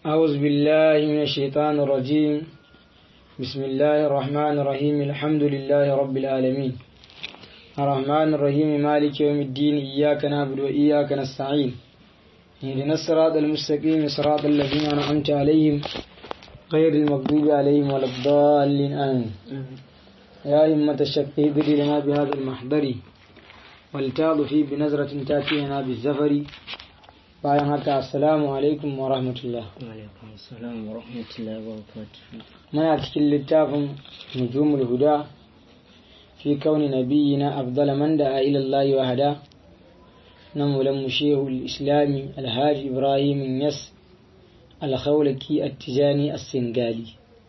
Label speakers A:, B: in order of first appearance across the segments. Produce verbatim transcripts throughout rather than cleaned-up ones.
A: أعوذ بالله من الشيطان الرجيم. بسم الله الرحمن الرحيم. الحمد لله رب العالمين الرحمن الرحيم مالك يوم الدين. إياك نعبد وإياك نستعين. اهدنا الصراط المستقيم صراط الذين أنعمت عليهم غير المغضوب عليهم ولا الضالين آمين. يا أئمة الشك اهدر لنا بهذا المحضر والتعظ فيه بنظرة تأتينا بالزفر. bayan haka assalamu alaikum wa rahmatullah.
B: Alaikum assalam wa rahmatullahi wa barakatuh.
A: Muna cikin littafin nujumul huda fi kauni nabiyina afdala man da'a ila Allah wa hada na mulan mushehul islami alhaji ibrahim yas alkhawlaki attijani as-singali.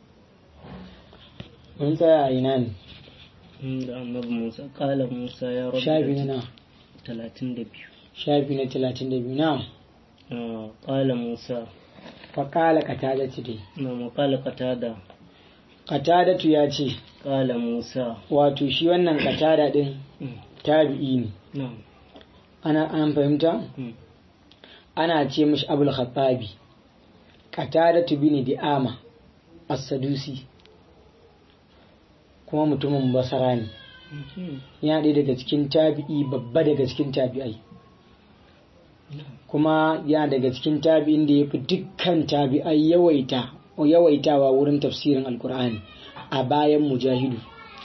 A: mun tsaya a ina ne
B: da annabi Musa kala Musa ya rabbi
A: shafi na
B: talatin da biyu
A: shafi na talatin da biyu na
B: kala Musa
A: faƙala katadatu dai
B: na makala katada
A: katadatu ya ce
B: kala Musa
A: wato shi wannan katada din tabi'i ne
B: na
A: ana an fahimta ana ce mishi abul khattabi katadatu bin di'ama as-sadusi kuma mutumin basara ne yana ɗaya daga cikin tabi'i babba daga cikin tabi'ai kuma yana daga cikin tabi'in da ya fi dukkan tabi'ai yawaita yawaitawa wurin tafsirin alkur'ani a bayan mujahidu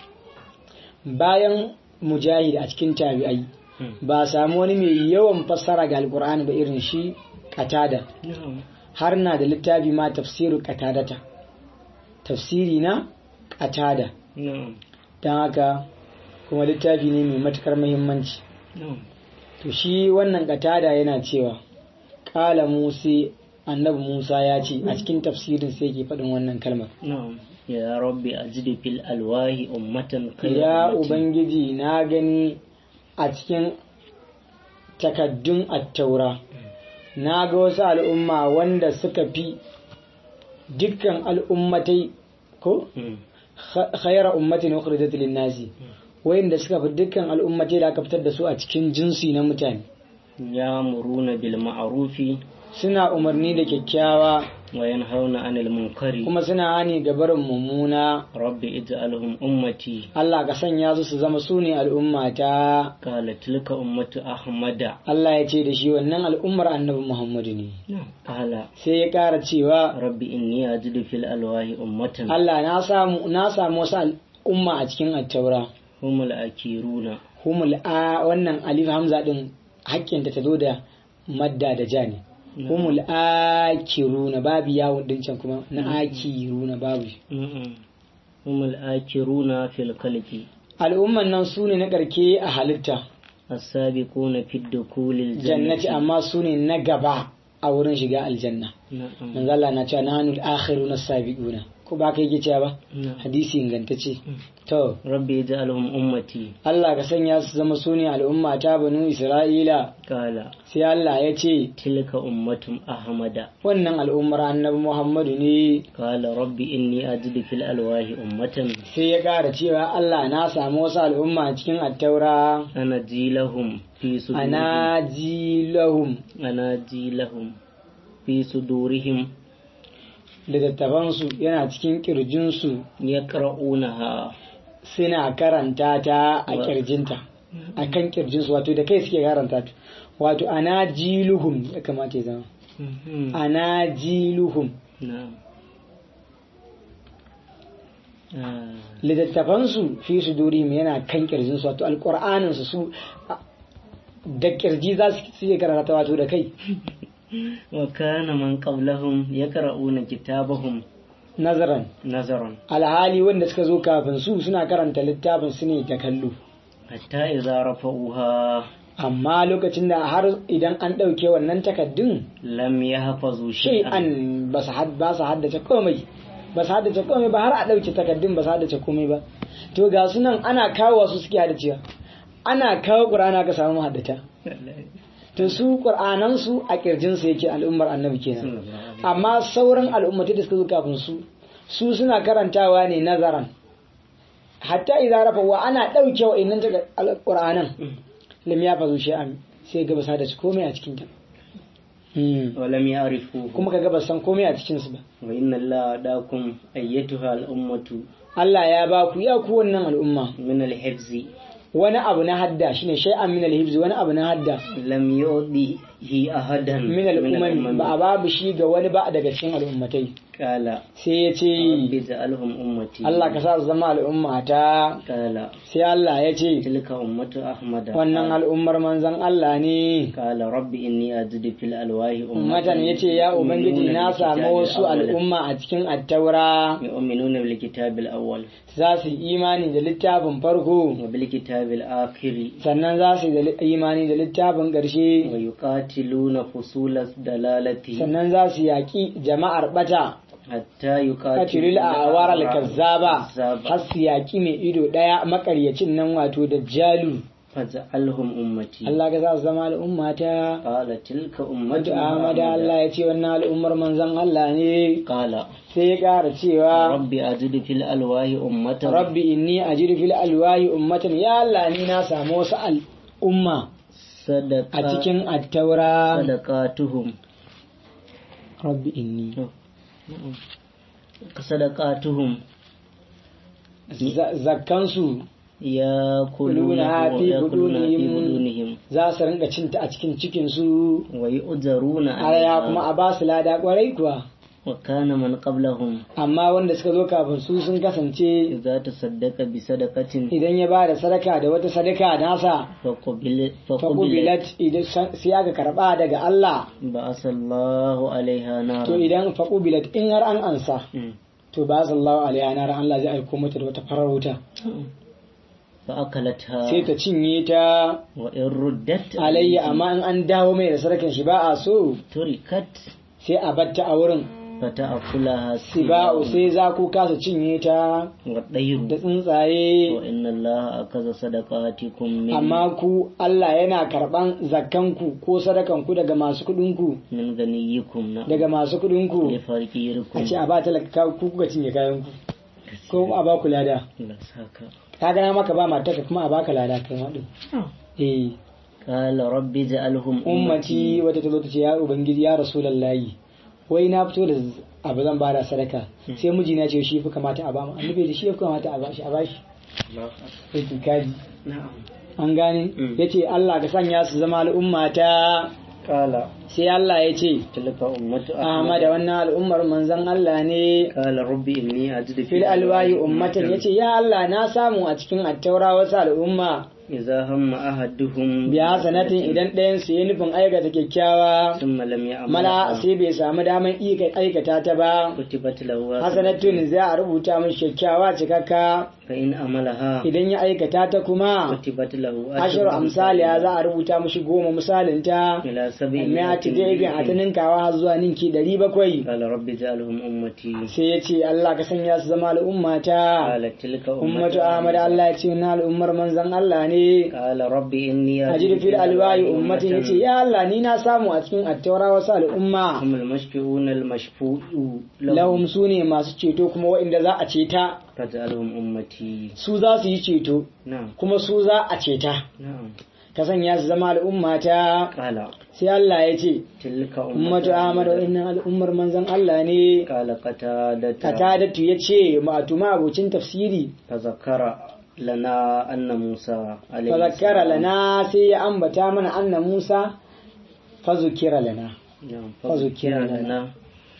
A: bayan mujahid a cikin tabi'ai ba samu wani mai yawan fassara ga alkur'ani ba irin shi katada har na da littafi ma tafsiru katadata tafsiri na katada don haka kuma littafi ne mai matukar muhimmanci. To shi wannan katada yana cewa kala Musa annabi Musa ya ce a cikin tafsirin sai yake faɗin wannan kalmar
B: ya rabbi ajdi fil alwahi ummatan
A: ya ubangiji na gani a cikin takaddun at-taura na ga wasu al'umma wanda suka fi dukkan al'ummatai ko khayra ummatin ukhrijat lin-nasi wayanda suka fi dukkan al'ummatai da aka fitar da su a cikin jinsi na mutane
B: ya muruna bil ma'rufi
A: suna umarni da kyakkyawa
B: wa yanhauna 'anil munkari
A: kuma suna hani ga barin mummuna
B: rabbi ij'alhum ummati
A: Allah ka sanya su su zama sune al'ummata
B: qala tilka ummatu ahmada
A: Allah ya ce da shi wannan al'ummar annabi Muhammadu ne
B: qala
A: sai ya ƙara cewa
B: rabbi inni ajidu fil alwahi ummatan
A: Allah na samu na samu wasu al'umma a cikin at-taura
B: humul akiruna
A: humul a wannan alif hamza din hakkinta ta zo da madda da ja ne humul akiruna babu yawon din can kuma na akiruna babu
B: humul akiruna fil khalqi
A: al'umman nan su ne na karke a halitta
B: as-sabiquna fid dukulil
A: jannati amma su ne na gaba a wurin shiga aljanna manzo Allah na cewa nahnul akhiruna as-sabiquna ko ba kai yake cewa ba hadisi ingantacce to
B: rabbi ja'alhum ummati
A: Allah ka sanya su zama sune al'umma ta banu Isra'ila
B: kala
A: sai Allah ya ce
B: tilka ummatum ahmada
A: wannan al'ummar annabi Muhammadu ne
B: kala rabbi inni ajidu fil alwahi ummatan
A: sai ya ƙara cewa Allah na samu wasu al'umma cikin at-taura
B: ana jilahum fi sudurihim
A: ana jilahum
B: ana jilahum fi sudurihim
A: littattafansu yana cikin ƙirjinsu
B: ya ƙara'unaha
A: suna karanta ta a ƙirjinta a kan ƙirjinsu wato da kai suke karanta ta wato ana jiluhum ya kamata ya zama ana jiluhum littattafansu fi su durihim yana kan ƙirjinsu wato alƙur'aninsu su da ƙirji za su suke karanta wato da kai
B: wa kana man qablahum yaqra'una kitabahum
A: nazaran
B: nazaran
A: alhali wanda suka zo kafin su suna karanta littafin su ne da kallo
B: hatta idza rafa'uha
A: amma lokacin da har idan an dauke wannan takaddun
B: lam yahfazu
A: shay'an ba su ba su haddace komai ba su haddace komai ba har a dauke takaddun ba su haddace komai ba to ga sunan ana kawo su suke haddacewa ana kawo qur'ana ka samu haddata to su qur'anan su a kirjin su yake al'ummar annabi kenan amma sauran al'ummati da suka zo kafin su su suna karantawa ne nazaran hatta idza rafa wa ana dauke wa innan daga qur'anan lam yafazu shay'an sai ga basa da komai a cikin ta Mm.
B: ولم يعرفوه
A: kuma kaga ba san komai a cikin su ba.
B: وإن الله أداكم أيتها الأمة
A: Allah ya ba ku ya ku wannan al'umma
B: من الحفظ
A: wani abu na hadda shine shay'an min al-hibz wani abu na hadda
B: لم يؤذه أحدا
A: min al-umam ba a babu shi ga wani ba daga cikin al'ummatai.
B: قال
A: sai ya ce
B: رب اجعلهم أمتي
A: Allah ka sa su zama al'umma ta.
B: قال
A: sai Allah ya ce
B: تلك أمة أحمد
A: wannan al'ummar manzon Allah ne.
B: قال رب إني أجد في الألواح
A: ummatan ya ce ya ubangiji na samu wasu al'umma a cikin attaura
B: يؤمنون بالكتاب الأول
A: za su yi imani da littafin farko
B: وبالكتاب الآخر
A: sannan za su yi da imani da littafin ƙarshe
B: ويقاتلون فصول الدلالة
A: sannan za su yaƙi jama'ar bata
B: حتى
A: katiril
B: يقاتلون
A: a awar al-kazzaba
B: الكذاب
A: har su yaƙi mai ido ɗaya makaryacin nan wato dajjalu.
B: فاجعلهم أمتي
A: Allah ka sa su zama al'umma ta.
B: قال تلك أمة
A: Wata Ahmada Allah ya ce wannan al'ummar manzon Allah ne.
B: قال
A: sai ya ƙara cewa
B: ربي أجد في الألواح أمة
A: rabbi inni ajidu fil alwahi ummatan ya Allah ni na samu wasu al'umma
B: صدق
A: a cikin attaura.
B: صدقاتهم
A: rabbi inni
B: صدقاتهم
A: za- zakkansu
B: يأكلونها
A: في
B: ويأكلون في
A: بدونهم
B: بدونهم
A: za su rinka cinta a cikin cikinsu.
B: ويؤجرون
A: Araya kuma
B: عليها
A: a ba su lada kwarai kuwa.
B: وكان من قبلهم
A: Amma wanda suka zo kafin su sun kasance
B: إذا تصدق بصدقة
A: idan ya ba da sadaka da wata sadaka nasa
B: فقبل فقبلت
A: faqubilat idan sai aka karba daga Allah
B: بعث الله عليها
A: to
B: نارا
A: idan faqubilat in har an ansa
B: مم.
A: to ba sallahu alaiha nar Allah zai aiko mata da wata farar wuta
B: فأكلتها
A: sai ta cinye ta
B: وإن ردت
A: alayya amma in an dawo mai da sadakan shi ba a so
B: تركت
A: sai a batta a wurin
B: فتأكلها
A: siba'u
B: السباع
A: sai za ku kasa cinye ta da
B: والطير
A: tsuntsaye.
B: وإن الله أخذ صدقاتكم من
A: Amma ku Allah yana karban zakkanku ko sadakanku daga masu kudinku
B: من غنيكم نعم
A: daga masu kudinku a
B: لفقيركم
A: ce a ba talaka ku kuka cinye kayanku ko a ba ku lada.
B: Allah saka.
A: ka gana maka ba matarka kuma a baka lada kai ma din. eh
B: قال رب اجعلهم
A: ummati wata tazo ta ce ya ubangiji ya rasulullahi wai na fito da abu zan bada sadaka sai mijina ce shi fi kamata a ba mu annabi da shi ya fi kamata a bashi a bashi sai kaji
B: نعم
A: an gane
B: Mm.
A: yace Allah ka sanya su zama al'umma ta.
B: قال
A: sai Allah ya ce
B: تلك أمة
A: Ahmad wannan al'ummar manzon Allah ne.
B: قال رب إني أجد
A: fil alwayi ummatan yace ya Allah na samu a cikin attaura wasu al'umma
B: إذا هم أحدهم
A: biya sanatin idan ɗayan su yi nufin aikata kyakkyawa
B: ثم لم يعمل
A: mala sai bai samu daman iya aikata ta ba
B: كتبت له
A: hasanatun za a rubuta mishi kyakkyawa cikakka
B: فإن عملها
A: idan ya aikata ta kuma
B: كتبت له
A: ashiru amsaliya za a rubuta mishi goma misalin ta
B: إلى سبع
A: amma ta daibin a ta ninkawa har zuwa ninki ɗari bakwai.
B: قال رب اجعلهم أمتي
A: sai ya ce Allah ka sanya su zama al'umma ta.
B: قال تلك
A: ummatu Ahmad Allah ya ce na al'ummar manzon Allah ne.
B: قال رب إني
A: ajidu fil alwayi ummatin yace ya Allah ni na samu a cikin attaura wasu al'umma
B: هم المشفعون المشفوع
A: lahum sune masu ceto kuma waɗanda za a ceta
B: فاجعلهم أمتي
A: su za su yi ceto
B: نعم
A: kuma su za a ceta
B: نعم
A: ka sanya su zama al'umma ta.
B: قال
A: sai Allah ya ce
B: تلك
A: ummatu Ahmad wa'innan al'ummar manzon Allah ne.
B: قال قتادة
A: Katadatu ya ce ma'atuma abocin tafsiri
B: فذكر لنا أن موسى عليه
A: fazakara lana sai ya ambata mana anna Musa fazukira lana
B: نعم
A: فذكر
B: فذكر
A: لنا.
B: لنا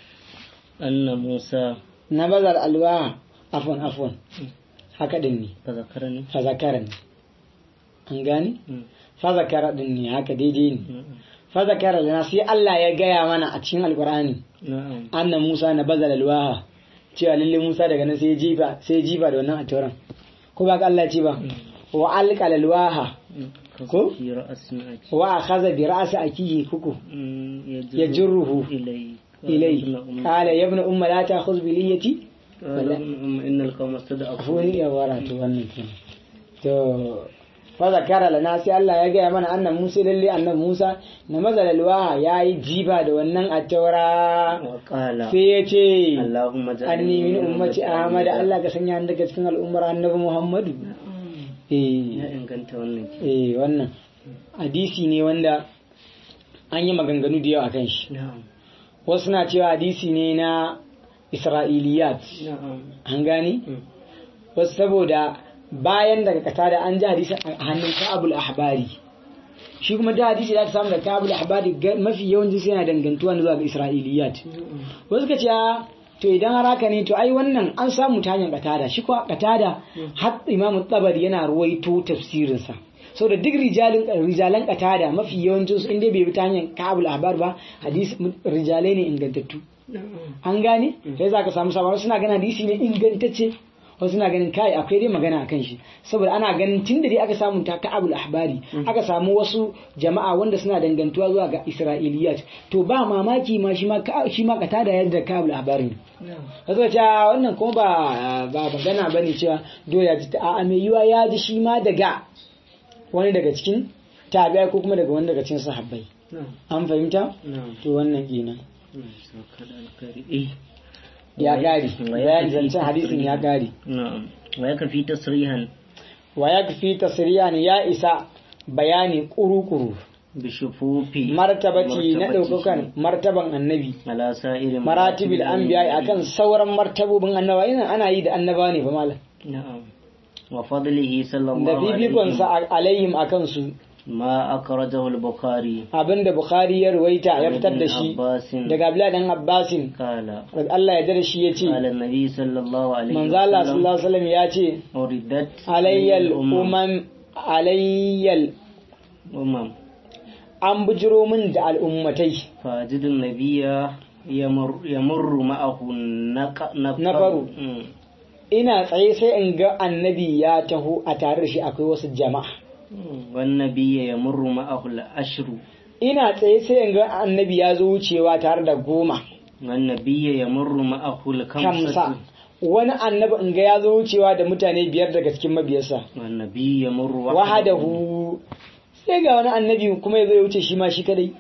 B: أن موسى
A: na bazar alwa afon afon haka din ne
B: فذكرني
A: fazakara ne an gani
B: مم.
A: fazakara din ne haka daidai ne
B: نعم
A: fazakara lana sai Allah ya gaya mana a cikin alkur'ani
B: نعم
A: anna Musa na bazar alwa cewa lalle Musa daga nan sai ya jifa sai ya jifa da wannan a tauran ko ba ka Allah ce ba wa alqal alwaha ko
B: في رأس معك
A: wa akhadha bi ra'si akihi kuku
B: مم.
A: يجره
B: إلي
A: إليه قال يا ابن أم لا تأخذ بليتي
B: قال ابن أم إن القوم استضعفوني
A: أفوني يا ورات wannan to fa zakara lana sai Allah ya gaya mana annan Musa lalle annan Musa na mazalalwa yayi jiba da wannan attaura
B: وقال
A: sai ya ce
B: اللهم
A: anni min ummati Ahmad Allah ka sanya ni daga cikin al'ummar annabi Muhammadu
B: ya
A: eh
B: inganta wannan
A: eh wannan hadisi ne wanda an yi maganganu da yawa akan shi
B: na'am
A: wasu na cewa hadisi ne na isra'iliyat
B: na'am
A: an gane
B: Mm.
A: wasu saboda bayan daga katada an ji hadisi a hannun Ka'abul Ahbari shi kuma da hadisi da aka samu da Ka'abul Ahbari ga- mafi yawanci sai yana dangantuwa ne zuwa ga isra'iliyat wasu ka ce a, to idan har haka ne to ai wannan an samu ta hanyar katada shi kuwa katada har Imam Tabari yana ruwaito tafsirinsa so da duk rijalin rijalan katada mafi yawancin su inda bai bi ta hanyar Ka'abul Ahbar ba hadisi rijalai ne ingantattu an gane sai za ka samu sabon suna ganin hadisi ne ingantacce wasu suna ganin kai akwai dai magana akan shi saboda ana ganin tun da dai aka samu ta Ka'abul Ahbari aka samu wasu jama'a wanda suna dangantuwa zuwa ga Isra'iliyat to ba mamaki ma shi ma ka- shi ma kata da yadda Ka'abul Ahbari ne kaga cewa wannan kuma ba ba magana bane cewa dole ya ji ta a mai yiwa ya ji shi ma daga wani daga cikin tabi'ai ko kuma daga wani daga cikin sahabbai
B: na'am
A: an fahimta
B: na'am
A: to wannan kenan
B: sauka da alkhairi eh
A: ya gari bayan zancen hadisin ya gari
B: na'am wa yakfi tasrihan
A: wa yakfi tasriyan ya isa bayani kuru-kuru
B: bi shufufi
A: martabati na daukakan martaban annabi
B: ala sa'iri
A: maratibil anbiya akan sauran martabobin annaba ina ana yi da annaba ne fa malam
B: na'am wa fadlihi
A: da
B: sallallahu
A: bibikon
B: alaihi
A: sa alaihim akan su
B: ma akhrajahu al-bukhari
A: abinda bukhari ya ruwaita ya fitar da shi
B: Abbasin
A: daga abdullahi dan abbasin
B: kala
A: Allah ya jira shi yace
B: qala an-nabi sallallahu alaihi
A: manzo Allah sallallahu alaihi wasallam ya ce
B: uridat
A: alayyal umam alayyal
B: umam
A: an bujiro min da al'ummatai
B: fajidun nabiyya yamur yamurru ma'ahu naqa-
A: Nafaru.
B: Mm.
A: ina tsaye sai in ga annabi ya taho a tare da shi akwai wasu jama'a
B: Mm. wan nabiyya yamurru ma'ahu al-ashru
A: ina tsaye sai in ga annabi ya zo wucewa tare da goma
B: wan nabiyya yamurru ma'ahu
A: kamsa
B: al-khamsatu
A: wani annabi in ga ya zo wucewa da mutane biyar daga cikin mabiyarsa
B: wan nabiyya yamurru
A: wahadahu sai ga wani annabi kuma ya zo ya wuce shi ma shi kadai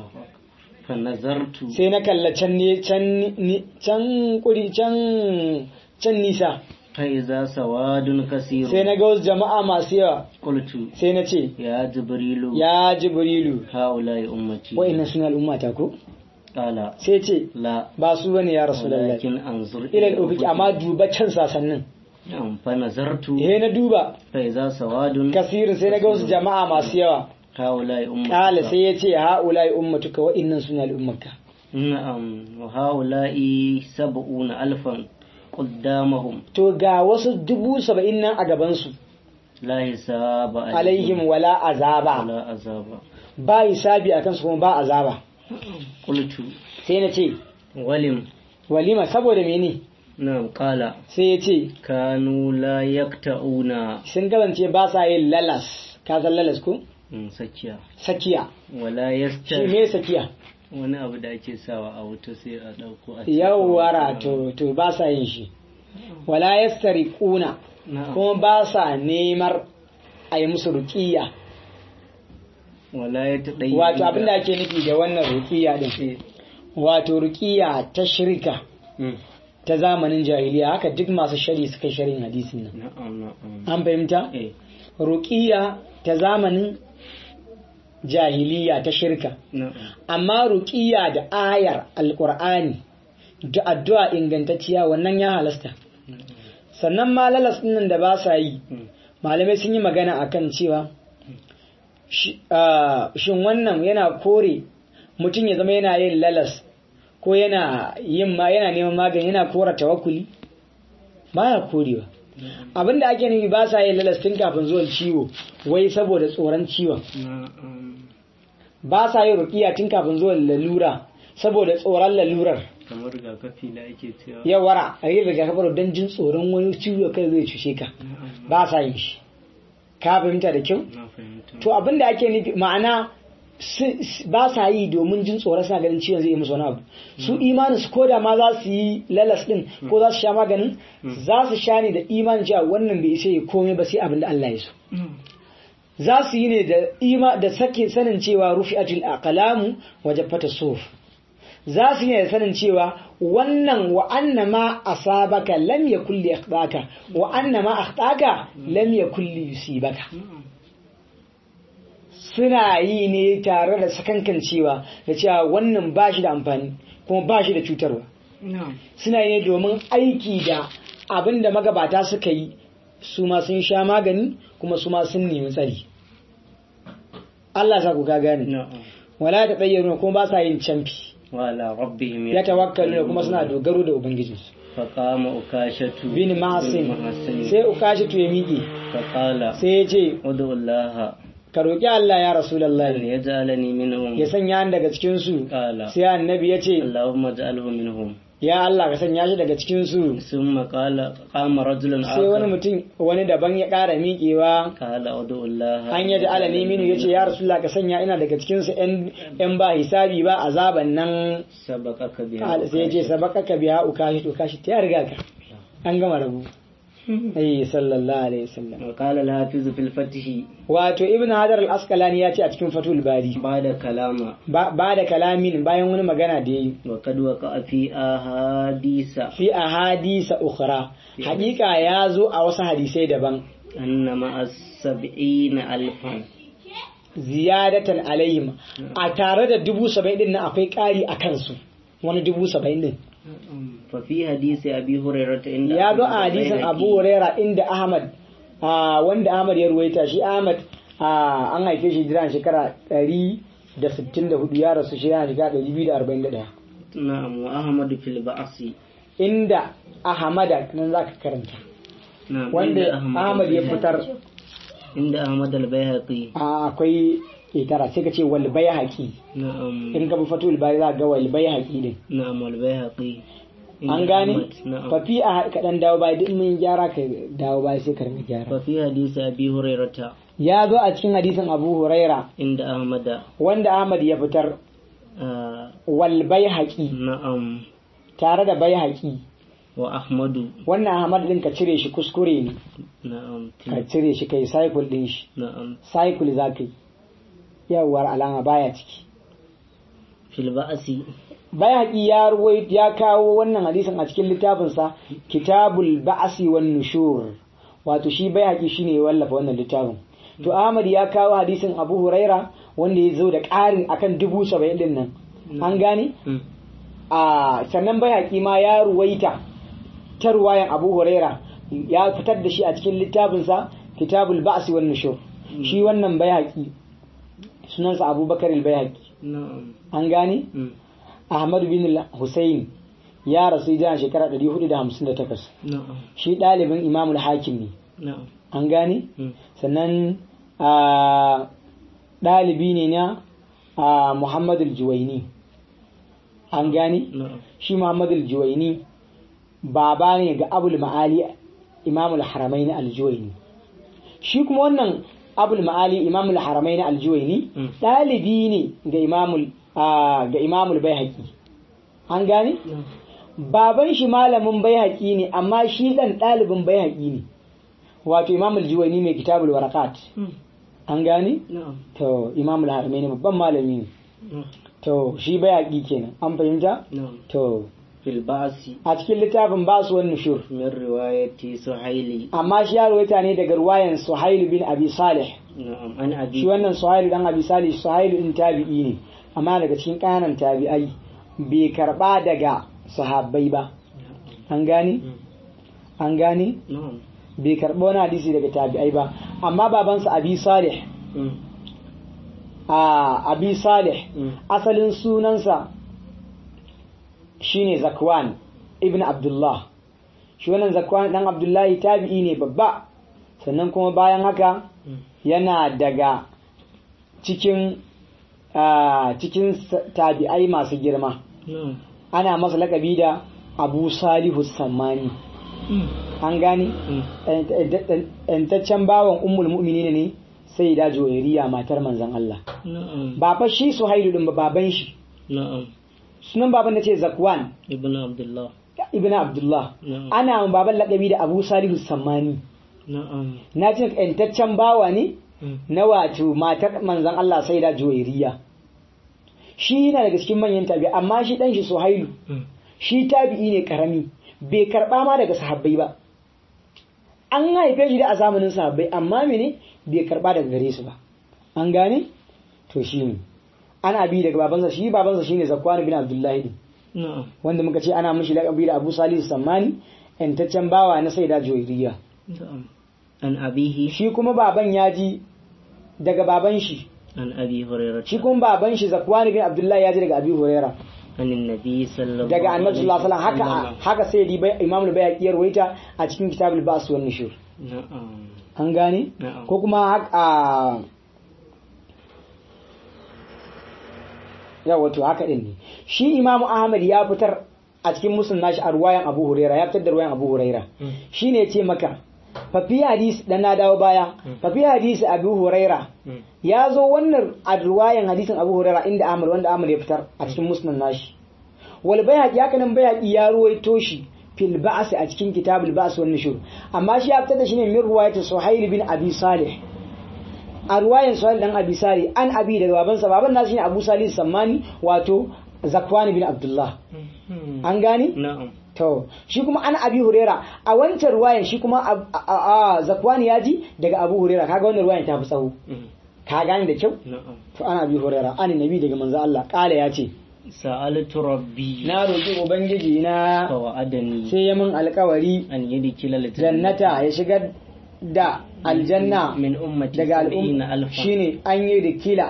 B: fa nazartu
A: sai na kalla can ne can ni- can kuri can can nisa
B: fa iza sawadun kasiru
A: sai na ga wasu jama'a masu yawa
B: qultu
A: sai na ce
B: ya jibrilu
A: ya jibrilu
B: haula'i ummati
A: wa'annan suna al'ummata ko
B: qala
A: sai ce
B: la
A: ba su bane ya rasulullahi
B: walakin anzur
A: ila al-ufuki amma duba can sasannin
B: Na'am, fa nazartu
A: eh na duba
B: fa iza sawadun
A: kasirin sai na ga wasu jama'a masu yawa
B: haula'i ummati
A: kala sai ya ce ha'ulai ummatuka wa'annan suna al'ummarka
B: na'am wa haula'i sab'una alfan qaddamahum
A: to ga wasu dubu saba'in nan a gabansu
B: la hisaba
A: alaihim wala azaba
B: wala azaba
A: ba hisabi a kansu kuma ba azaba
B: qultu
A: sai na ce
B: walim
A: walima saboda mene
B: na'am qala
A: sai ya ce
B: kanu la yakta'una
A: sun kasance ba sa yin lalas ka san lalas ko
B: Mm, sakiya
A: sakiya
B: wala
A: shi
B: yasta
A: me sakiya
B: wani abu da ake sawa a wuta sai a dauko a
A: yawwara to to ba sa yin shi wala yastariquna
B: na'am
A: kuma ba sa nemar a yi musu ruqiya
B: wala ya taɗai
A: wato abin da ake nufi da wannan ruqiya din wato ruqiya ta shirka ta zamanin jahiliya haka duk masu shari suka sharin hadisin nan
B: na'am na'am
A: an fahimta
B: eh
A: ruqiya ta zamanin jahiliya ta shirka
B: na'am
A: amma ruqiya da ayar alqur'ani da addu'a ingantacciya wannan ya halasta sannan ma lalas nan da ba sa yi malamai sun yi magana akan cewa shi- ah, shin wannan yana kore mutum ya zama yana yin lalas ko yana yin ma yana neman magani yana kora tawakkuli baya korewa abinda ake nufi ba sa yin lalas tun kafin zuwan ciwo wai saboda tsoron ciwon
B: na'am
A: ba sa yin ruqiya tun kafin zuwan lalura saboda tsoron lalurar
B: kamar rigakafi da ake cewa
A: yawara a yi rigakafar don jin tsoron wani ciwo kai zai cushe ka ba sa yin shi ka fahimta da kyau
B: na fahimta
A: to abinda ake nufi ma'ana su- su- ba sa yi domin jin tsoron suna ganin ciwon zai yi musu wani abu su imanin su koda ma za su yi lalas din ko za su sha maganin za su sha ne da imanin cewa wannan bai isa ya komai ba sai abin da Allah ya so za su yi ne da ima da sake sanin cewa rufi'atul aqlamu wajaffata suf za su yi ne da sanin cewa wannan wa annama asabaka lam yakul li akhtaka wa annama akhtaka lam yakul li yusibaka suna yi ne tare da sakankancewa da cewa wannan ba shi da amfani kuma ba shi da cutarwa suna yi ne domin aiki da abin da magabata suka yi su ma sun sha magani kuma su ma sun nemi tsari Allah sa ku ka gane wala ta tsayyaruna kuma ba sa yin camfi
B: wala rabbihim
A: ya tawakkalu kuma suna dogaro da ubangijinsu
B: faqama ukashatu
A: bin mahasin sai ukashatu ya miƙe
B: faqala
A: sai ya ce
B: ud'ullaha
A: ka roƙi Allah ya rasulullahi
B: ya ja'alani minhum
A: ya sanya ni daga cikin su
B: qala
A: sai annabi ya ce
B: Allahumma ja'alhu minhum
A: ya Allah ka sanya shi daga cikin su
B: summa qala qama rajulun
A: sai wani mutum wani daban ya ƙara miƙewa
B: qala ud'ullaha
A: an yaji alani minu yace ya rasulullah ka sanya ina daga cikin su ɗan ba hisabi ba azaban nan
B: sabaqaka biha
A: sai yace sabaqaka biha ukashi ukashi ta riga ka an gama rabu ai sallallahu alaihi wasallam
B: wa qala al-hafiz fil fath
A: wato ibn hadar al-asqalani ya ce a cikin fatul bari
B: ba'da kalama
A: ba da kalamin bayan wani magana da yayi
B: wa kad waqa fi ahadisa
A: fi ahadisa ukhra hakika ya zo a wasu hadisai daban
B: annama as-sab'ina alfan
A: ziyadatan alaihim a tare da dubu saba'in din nan akwai ƙari a kansu wani dubu saba'in din
B: fa fi hadisi abi hurairah inda
A: ya zo a hadisin abu hurairah inda ahmad wanda ahmad ya ruwaita shi ahmad an haife shi jiran shekara ɗari da sittin da hudu ya rasu shi yana shekara ɗari biyu da arba'in da ɗaya
B: na'am wa ahmad fil ba'si
A: inda ahmada nan zaka karanta wanda ahmad ya fitar
B: inda ahmad al-bayhaqi
A: akwai itara sai ka ce wal bayhaqi
B: na'am
A: in ka bi fatul bari za ga wal bayhaqi din
B: na'am wal bayhaqi
A: an gane fa fi a kadan dawo bai din mun gyara ka dawo bai sai ka rinka gyara
B: fa fi hadisi abi hurairah
A: ya zo a cikin hadisin abu huraira
B: inda ahmad
A: wanda ahmad ya fitar wal bayhaqi
B: na'am
A: tare da bayhaqi
B: wa ahmadu
A: wannan ahmad din ka cire shi kuskure ne
B: na'am
A: ka cire shi kai cycle din shi
B: na'am
A: cycle zakai yawar alama baya ciki
B: fil ba'si
A: bayhaqi ya ruwai ya kawo wannan hadisin a cikin littafin sa kitabul ba'si wan nushur wato shi bayhaqi shine ya wallafa wannan littafin to ahmad ya kawo hadisin abu huraira wanda ya zo da ƙarin akan dubu saba'in din nan an gane a sannan bayhaqi ma ya ruwaita ta ruwayan abu huraira ya fitar da shi a cikin littafinsa kitabul ba'si wan nushur shi wannan bayhaqi sunansa abubakar al-bayhaqi an gane ahmad bin husayn ya rasu jana shekara ɗari hudu da hamsin da takwas shi ɗalibin imamul hakim ne an gane sannan ɗalibi ne na muhammad al-juwaini an gane shi muhammad al-juwaini baba ne ga abul ma'ali imamul haramain al-juwaini shi kuma wannan abul ma'ali imamul haramain al-juwaini dalibi ne ga imamul ga imamul baihaqi an gane baban shi malamin baihaqi ne amma shi dan dalibin baihaqi ne wato imamul juwaini mai kitabul waraqat an gane to imamul haramain babban malami ne to shi baihaqi kenan an fahimta to
B: fil ba'si
A: a cikin littafin basu wan nushur
B: min riwayati suhaili
A: amma shi ya rawaita ne daga ruwayan suhail bin abi salih
B: na'am an abi
A: shi wannan suhail dan abi salih suhail din tabi'i ne amma daga cikin kanan tabi'ai bai karba daga sahabbai ba an gane an gane
B: na'am
A: bai karba wani hadisi daga tabi'ai ba amma babansa abi salih a abi salih asalin sunansa shine Zakwan ibn Abdullah shi wannan Zakwan dan Abdullahi tabi'i ne babba sannan kuma bayan haka yana daga cikin cikin tabi'ai masu girma ana masa lakabi da Abu Salihu Sammani an gane ɗantaccen bawan ummul mu'minina ne sai da Juwairiya matar manzon Allah ba fa shi Suhailu din ba baban shi sunan baban da ce Zakwan
B: ibn Abdullah
A: ibn Abdullah ana baban lakabi da Abu Salihu Sammani na ce ƴantaccen bawa ne na wato matar manzon Allah sai da Juwairiya shi yana daga cikin manyan tabi amma shi dan shi Suhailu shi tabi'i ne karami bai karba ma daga sahabbai ba an haife shi da a zamanin sahabbai amma mene bai karba daga gare su ba an gane to shine an abi daga babansa shi babansa shine Zakwan bin Abdullahi
B: na'am
A: wanda muka ce ana mishi laqabi da Abu Salih Sammani entaccen bawa na Sayyida Juwairiya
B: na'am an abihi
A: shi kuma baban ya ji daga baban shi
B: an abi hurairah
A: shi kuma baban shi Zakwan bin Abdullahi ya ji daga Abi Huraira
B: an annabi sallallahu
A: daga Annabi sallallahu alaihi wasallam haka haka sai di Imam al-Bayhaqi ya rawaita a cikin Kitabul Ba'as wan Nushur
B: na'am
A: an gane
B: Na'am.
A: ko kuma haka ya wato haka din ne shi Imam Ahmad ya fitar a cikin musnad nashi a ruwayan Abu Huraira ya fitar da ruwayan Abu Huraira shine ya ce maka fafi hadisi dan na dawo baya fafi hadisi Abu Huraira ya zo wannan a ruwayan hadisin Abu Huraira inda Ahmad wanda Ahmad ya fitar a cikin musnad nashi wal Bayhaqi ya kanan Bayhaqi ya ruwaito shi fil ba'as a cikin kitabul ba'as wan nushur amma shi ya fitar da shi ne min ruwayat Suhail bin Abi Salih a ruwayan Suhail dan Abi Salih an abi daga babansa baban nashi ne Abu Salih Sammani wato Zakwan bin Abdullah an gane
B: na'am
A: to shi kuma an Abi Huraira a wancan ruwayan shi kuma a Zakwan ya ji daga Abu Huraira kaga wannan ruwayan ta fi tsawo ka gane da kyau
B: na'am
A: to an Abi Huraira an nabi daga manzo Allah kala ya ce
B: sa'altu rabbi
A: na roki ubangiji na
B: fa wa'adani
A: sai ya min alkawari
B: an yudkila
A: jannata ya shigar da aljanna
B: min ummati
A: daga
B: sab'ina
A: al'umma
B: alfan
A: shine an yi da kila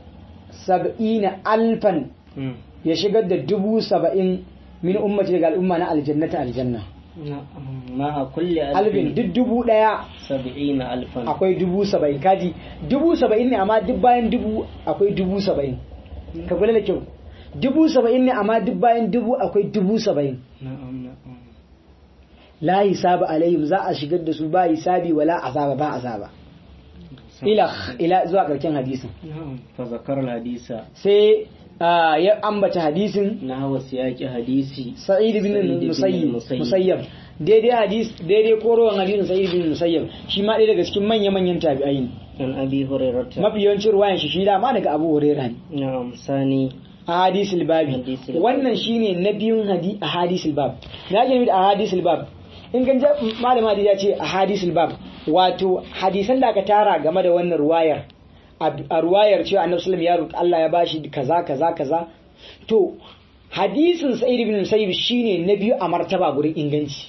A: sab'ina alfan
B: Mm.
A: ya shigar da dubu saba'in min ummati daga al'umma na aljannata aljanna
B: na'am ma kulli
A: albin duk dubu daya
B: sab'ina alfan
A: akwai dubu saba'in kaji dubu saba'in ne amma duk bayan dubu akwai dubu saba'in ka kula da kyau dubu saba'in ne amma duk bayan dubu akwai dubu saba'in
B: na'am na'am
A: la hisabu alaihim za a shigar da su ba hisabi wala azaba ba azaba ila ila zuwa karshen hadisin
B: na'am fa zakar hadisa
A: sai ah, ya ambata hadisin
B: na hawa siyaki hadisi
A: Sa'id bin
B: Sa'id bin
A: Musayyib
B: Musayyib.
A: Musayyib daidai hadis daidai korowan hadisin Sa'id bin Musayyib shi ma ɗaya daga cikin manya-manyan tabi'ai ne
B: an abi hurairah
A: mafi yawancin ruwayan shi shi da ma daga Abu Hurairah ne
B: na'am sani
A: a hadisul babi
B: Hadisul babi.
A: wannan shine na biyun hadi a hadisul bab na ga da a hadisul bab in kan malama da ya ce a hadisul bab wato hadisan da aka tara game da wannan ruwayar a ruwayar cewa annabi sallallahu alaihi wasallam ya roki Allah ya bashi kaza kaza kaza to hadisin Sa'id ibn Musayyib shine na biyu a martaba gurin inganci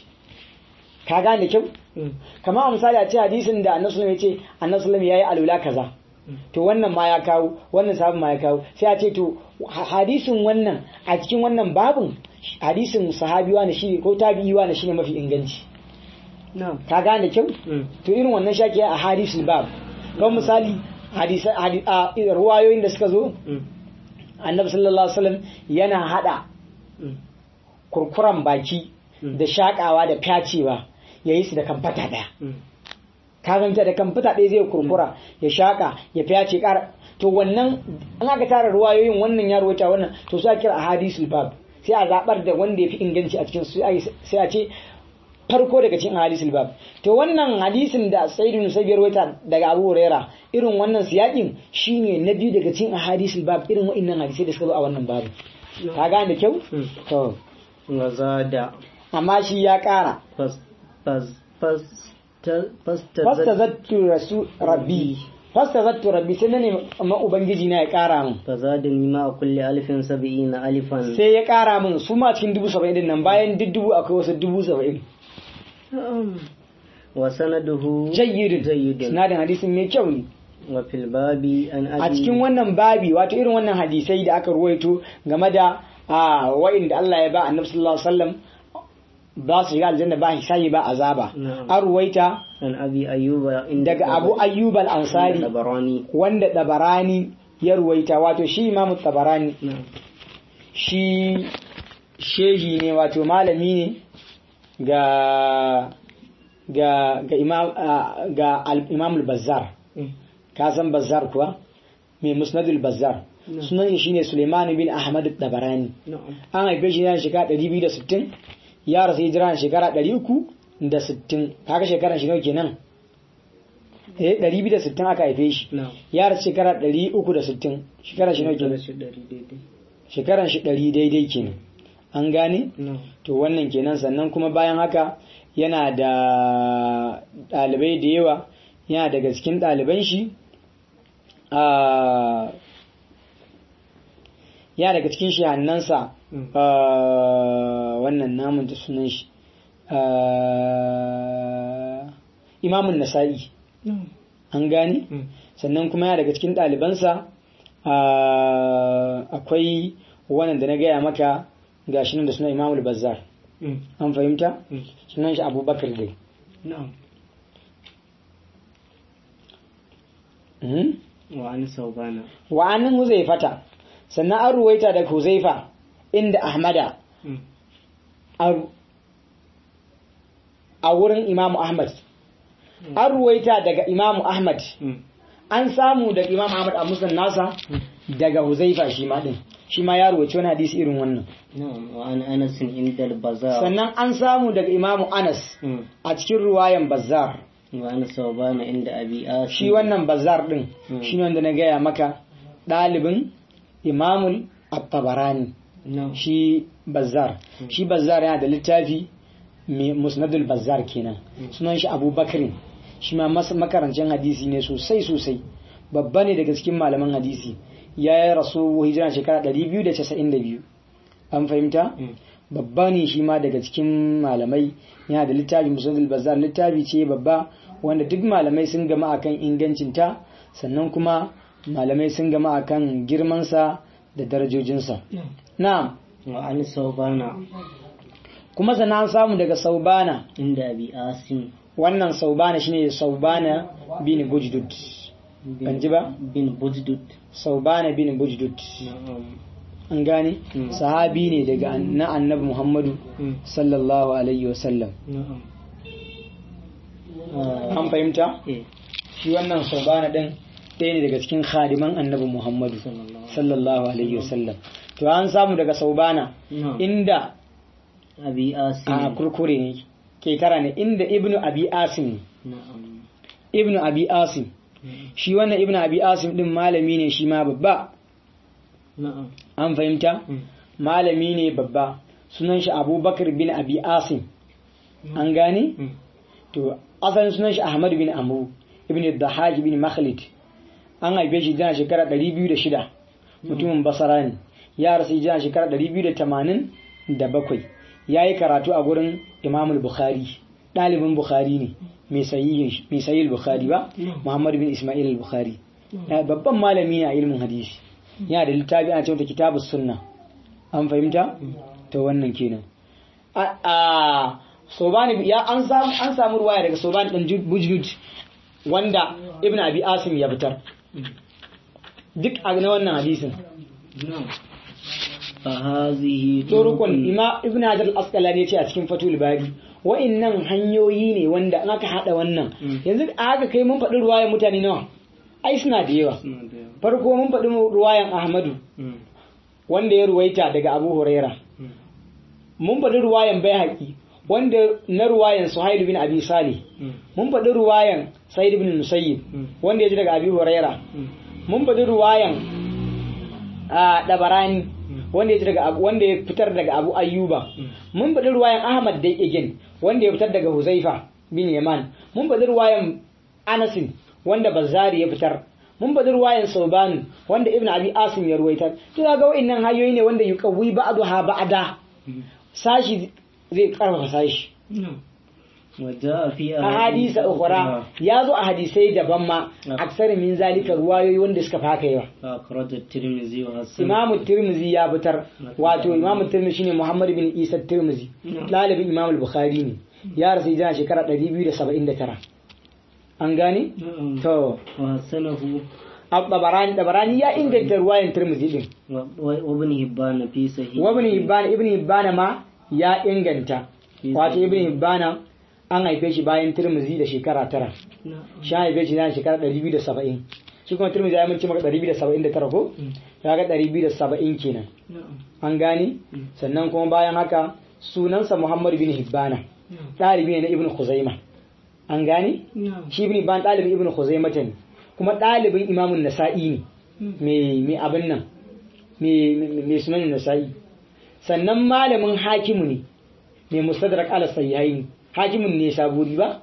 A: ka gane kyau kamar a misali a ce hadisin da annabi sallallahu alaihi wasallam ya ce annabi sallallahu alaihi wasallam yayi alula kaza to wannan ma ya kawo wannan sabon ma ya kawo sai a ce to hadisin wannan a cikin wannan babun hadisin sahabiwa ne shi ko tabi'iwa ne shine mafi inganci
B: na'am
A: ka gane kyau
B: Mm.
A: to irin wannan shaki a hadisul bab kamar misali hadisi a ruwayoyin da suka zo
B: Mm.
A: annabi sallallahu alaihi wasallam yana hada
B: Mm.
A: kurkuran baki
B: Mm.
A: da shakawa da fyacewa yayi su da kamfata daya
B: Mm.
A: ka ganta da kamfata ɗaya zai kurkura ya shaka ya fyace ƙara to wannan an aka tara ruwayoyin wannan ya ruwaita wannan to sai a kira ahadisul bab sai a zabar da wanda ya fi inganci a cikin su sai a ce farko daga cikin ahadisul bab to wannan hadisin da Sayyid ibn Musayyib ya ruwaita daga Abu Huraira irin wannan siyakin shine na biyu daga cikin ahadisul bab irin wa'annan hadisai da suka zo a wannan babu ka gane da kyau
B: Mm.
A: to
B: wazada
A: amma shi ya ƙara
B: fas fas fas ta fasta
A: fastazattu rasu rabbi fastazattu rabbi sai ne ma ubangiji na ya kara min
B: fazadani ma kulli alfin sab'ina alifan
A: sai ya kara min su ma cikin dubu saba'in din nan bayan duk dubu akwai wasu dubu saba'in
B: na'am wa sanaduhu
A: jayyidun
B: jayyidun
A: sinadin hadisin mai kyau ne
B: wa fil babi an abi
A: a cikin wannan babi wato irin wannan hadisai da aka ruwaito game da a wa'inda Allah ya ba annabi sallallahu alaihi wasallam ba su shiga aljanna ba hisabi ba azaba
B: Na'am.
A: an ruwaita
B: an abi ayyuba inda
A: daga Abu Ayyub al-Ansari
B: tabarani
A: wanda Tabarani ya ruwaita wato shi Imam Tabarani
B: na'am
A: shi shehi ne wato malami ne ga ga ga imam ah, ga al-Imam al-Bazzar
B: Mm.
A: ka san Bazzar kuwa mai Musnad al-Bazzar sunan shi shine Suleiman bin Ahmad al-Tabarani
B: na'am
A: an haife shi yana shekara ɗari biyu da sittin ya rasu hijira shekara ɗari uku da sittin kaga shekaran shi nawa kenan eh ɗari biyu da sittin aka haife shi
B: na'am
A: ya rasu shekara ɗari uku da sittin shekaran shi nawa kenan
B: shi dari daidai
A: shekaran shi ɗari daidai kenan an gane
B: na'am
A: to wannan kenan sannan kuma bayan haka yana da ɗalibai da yawa yana daga cikin ɗaliban shi a ya daga cikin shehannansa wannan namun da sunan shi imamun nasa'i an gani sannan kuma ya daga cikin ɗalibansa akwai wannan da na gaya maka gashi nan da suna imamul bazzar an fahimta sunan shi abubakar dai
B: wa'an saubana
A: wa'anin huzaifata sannan an ruwaita daga huzaifa inda ahmada a wurin imamu ahmad an ruwaita daga imamu ahmad an samu daga imamu ahmad a musan nasa daga huzaifa shi ma din shi ma ya ruwaci wani hadisi irin wannan
B: wa'an anas inda al-bazar
A: sannan an samu daga imamu anas a cikin ruwayan bazzar
B: wa'an saubana inda abi asim
A: shi wannan bazzar din shi ne wanda na gaya maka ɗalibin imamul at-tabarani shi bazzar shi bazzar yana da littafi musnadul bazzar kenan sunan shi abubakar shi ma makarancin hadisi ne sosai sosai babba ne daga cikin malaman hadisi ya yi rasu hijira shekara ɗari biyu da casa'in da biyu an fahimta babba ne shi ma daga cikin malamai yana da littafi musnadul bazzar littafi ce babba wanda duk malamai sun gama akan ingancinta sannan kuma malamai sun gama akan girmansa da darajojinsa na'am
B: wa an saubana
A: kuma sannan an samu daga saubana
B: inda abi asim
A: wannan saubana shine saubana bin bujdud ban ji ba
B: bin bujdud
A: saubana bin bujdud an gane sahabi ne daga na annabi muhammadu sallallahu alaihi wasallam an fahimta shi wannan saubana din ɗaya ne daga cikin khadiman annabi muhammadu sallallahu alaihi wasallam to an samu daga saubana inda
B: abi asim
A: a kurkure ne ke tara ne inda ibnu abi asim ibnu abi asim shi wannan ibnu abi asim din malami ne shi ma babba an fahimta malami ne babba sunan shi abubakar bin abi asim an gane to asalin sunan shi ahmad bin amru ibn dahaj bin makhlid an haife shi jana shekara ɗari biyu da shida mutumin basara ne ya rasu jana shekara ɗari biyu da tamanin da bakwai ya yi karatu a gurin imamul bukhari ɗalibin bukhari ne mai sayi bukhari ba muhammad bin ismail al-bukhari babban malami ne a ilimin hadisi yana da littafi ana cewa kitabus sunna an fahimta ta wannan kenan a sobani ya an samu an samu ruwaya daga sobani dan bujdud wanda ibn abi asim ya fitar duk a na wannan hadisin
B: fa hazihi
A: turukun ima ibn hajar al-asqalani yace a cikin fatul bari wa'annan hanyoyi ne wanda in aka hada wannan yanzu aka kai mun faɗi ruwayan mutane nawa ai suna da yawa farko mun faɗi ruwayan ahmadu wanda ya ruwaita daga abu huraira mun faɗi ruwayan baihaqi wanda na ruwayan suhail bin abi salih mun faɗi ruwayan sa'id bin musayyib wanda ya ji daga abi huraira mun faɗi ruwayan dabarani wanda ya ji daga wanda ya fitar daga abu ayyuba mun faɗi ruwayan ahmad dai again wanda ya fitar daga huzaifa bin yaman mun faɗi ruwayan anasin wanda bazzari ya fitar mun faɗi ruwayan sauban wanda ibn abi asim ya ruwaitar to ga wa'annan hayoyi ne wanda yuqawi ba'daha ba'da sashi zai karfafa sashi
B: waja fi
A: ahadisa ukhra yazo a hadisai daban ma aksar min zalika ruwayoyi wanda suka faka yawa
B: akhraja tirmidhi wa hasan
A: imam tirmidhi ya fitar wato imam tirmidhi shine muhammad bin isa tirmidhi dalibin imam al-bukhari ne ya rasu jana shekara ɗari biyu da saba'in da tara an gane to
B: wa hasanahu
A: Tabarani Tabarani ya inganta ruwayan Tirmidhi din
B: wa ibn hibban fi sahih
A: wa ibn hibban ibn hibban ma ya inganta wato ibn hibban an haife shi bayan Tirmidhi da shekara tara shi haife shi na shekara ɗari biyu da saba'in shi kuma Tirmidhi ya mace maka ɗari biyu da saba'in da tara ko kaga ɗari biyu da saba'in kenan an gane sannan kuma bayan haka sunansa Muhammad bin Hibban ɗalibi ne na Ibn Khuzaimah an gane shi ibn hibban ɗalibin Ibn Khuzaimah ne kuma ɗalibin imamun nasa'i ne mai abin nan mai sunan nasa'i sannan malamin hakimu ne mai mustadrak ala sayyaini hakimun ne saburi ba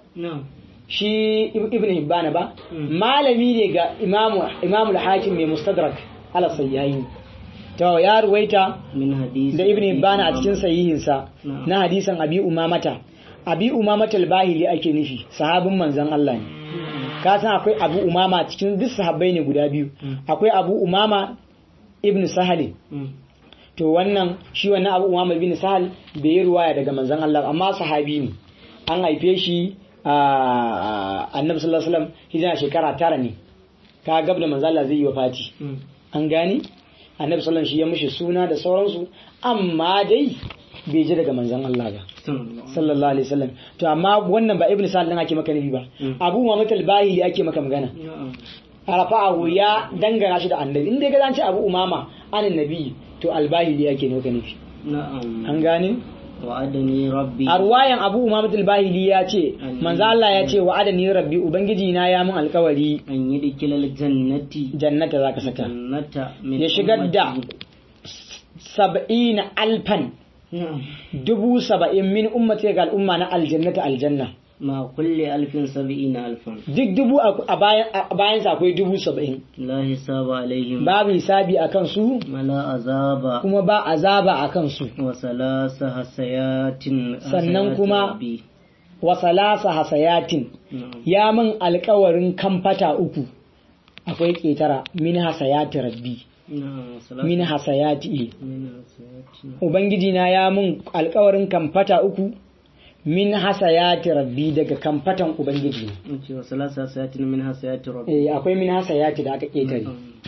A: shi ibn hibban ba malami ne ga imamu imamul hakim mai mustadrak ala sayyaini to ya ruwaita
B: min hadisi
A: da ibn Hibban a cikin sahihinsa na hadisan Abi Umamata. Abi Umamata al-Bahili ake nufi, sahabin manzon Allah ne. Ka san akwai Abu Umama cikin duk sahabbai ne guda biyu. Akwai Abu Umama ibn Sahal. To wannan shi wannan Abu Umama ibn Sahal bai yi ruwaya daga manzon Allah amma sahabi ne. An haife shi a Annabi sallallahu alaihi wasallam hijira shekara tara ne. Ka gab da manzon Allah zai yi wafati. An gani? Annabi sallallahu alaihi wasallam shi ya mishi suna da sauransu amma dai bai ji daga manzon Allah ba sallallahu alaihi wasallam. To amma wannan ba ibnu sa'd din ake maka nufi ba, Abu Muhammad al-Bahili ake maka magana. Arafa'ahu ya dangana shi da annabi, inda ga zan ce Abu Umama anin nabi to al-Bahili ake maka nufi.
B: na'am
A: An gane?
B: wa'adani rabbi
A: A ruwayan Abu Umama al-Bahili ya ce manzo Allah ya ce wa'adani rabbi, ubangiji na ya mun alkawari
B: an yi dikilal jannati
A: jannata zaka saka,
B: jannata min
A: ya shigar da sab'ina alfan
B: na'am
A: dubu saba'in min ummati ga al'umma na aljannata aljanna.
B: ma kulli alfin sab'ina alfan
A: Duk dubu a bayan a bayan sa akwai dubu saba'in.
B: la hisaba alaihim
A: Babu hisabi akan su
B: mala azaba
A: kuma ba azaba akan su.
B: wa salasa hasayatin
A: Sannan
B: hasayati
A: kuma
B: rabbi.
A: wa salasa hasayatin
B: na'am
A: ya min alƙawarin kamfata uku. Akwai ƙetara min hasayati rabbi
B: na'am salasa
A: min hasayati
B: min hasayati
A: ubangiji na ya min alƙawarin kamfata uku min hasayati rabbi daga kamfatan ubangiji na.
B: ce wa salasa hasayatin min hasayati rabbi
A: Eh akwai min hasayati da aka ƙetare.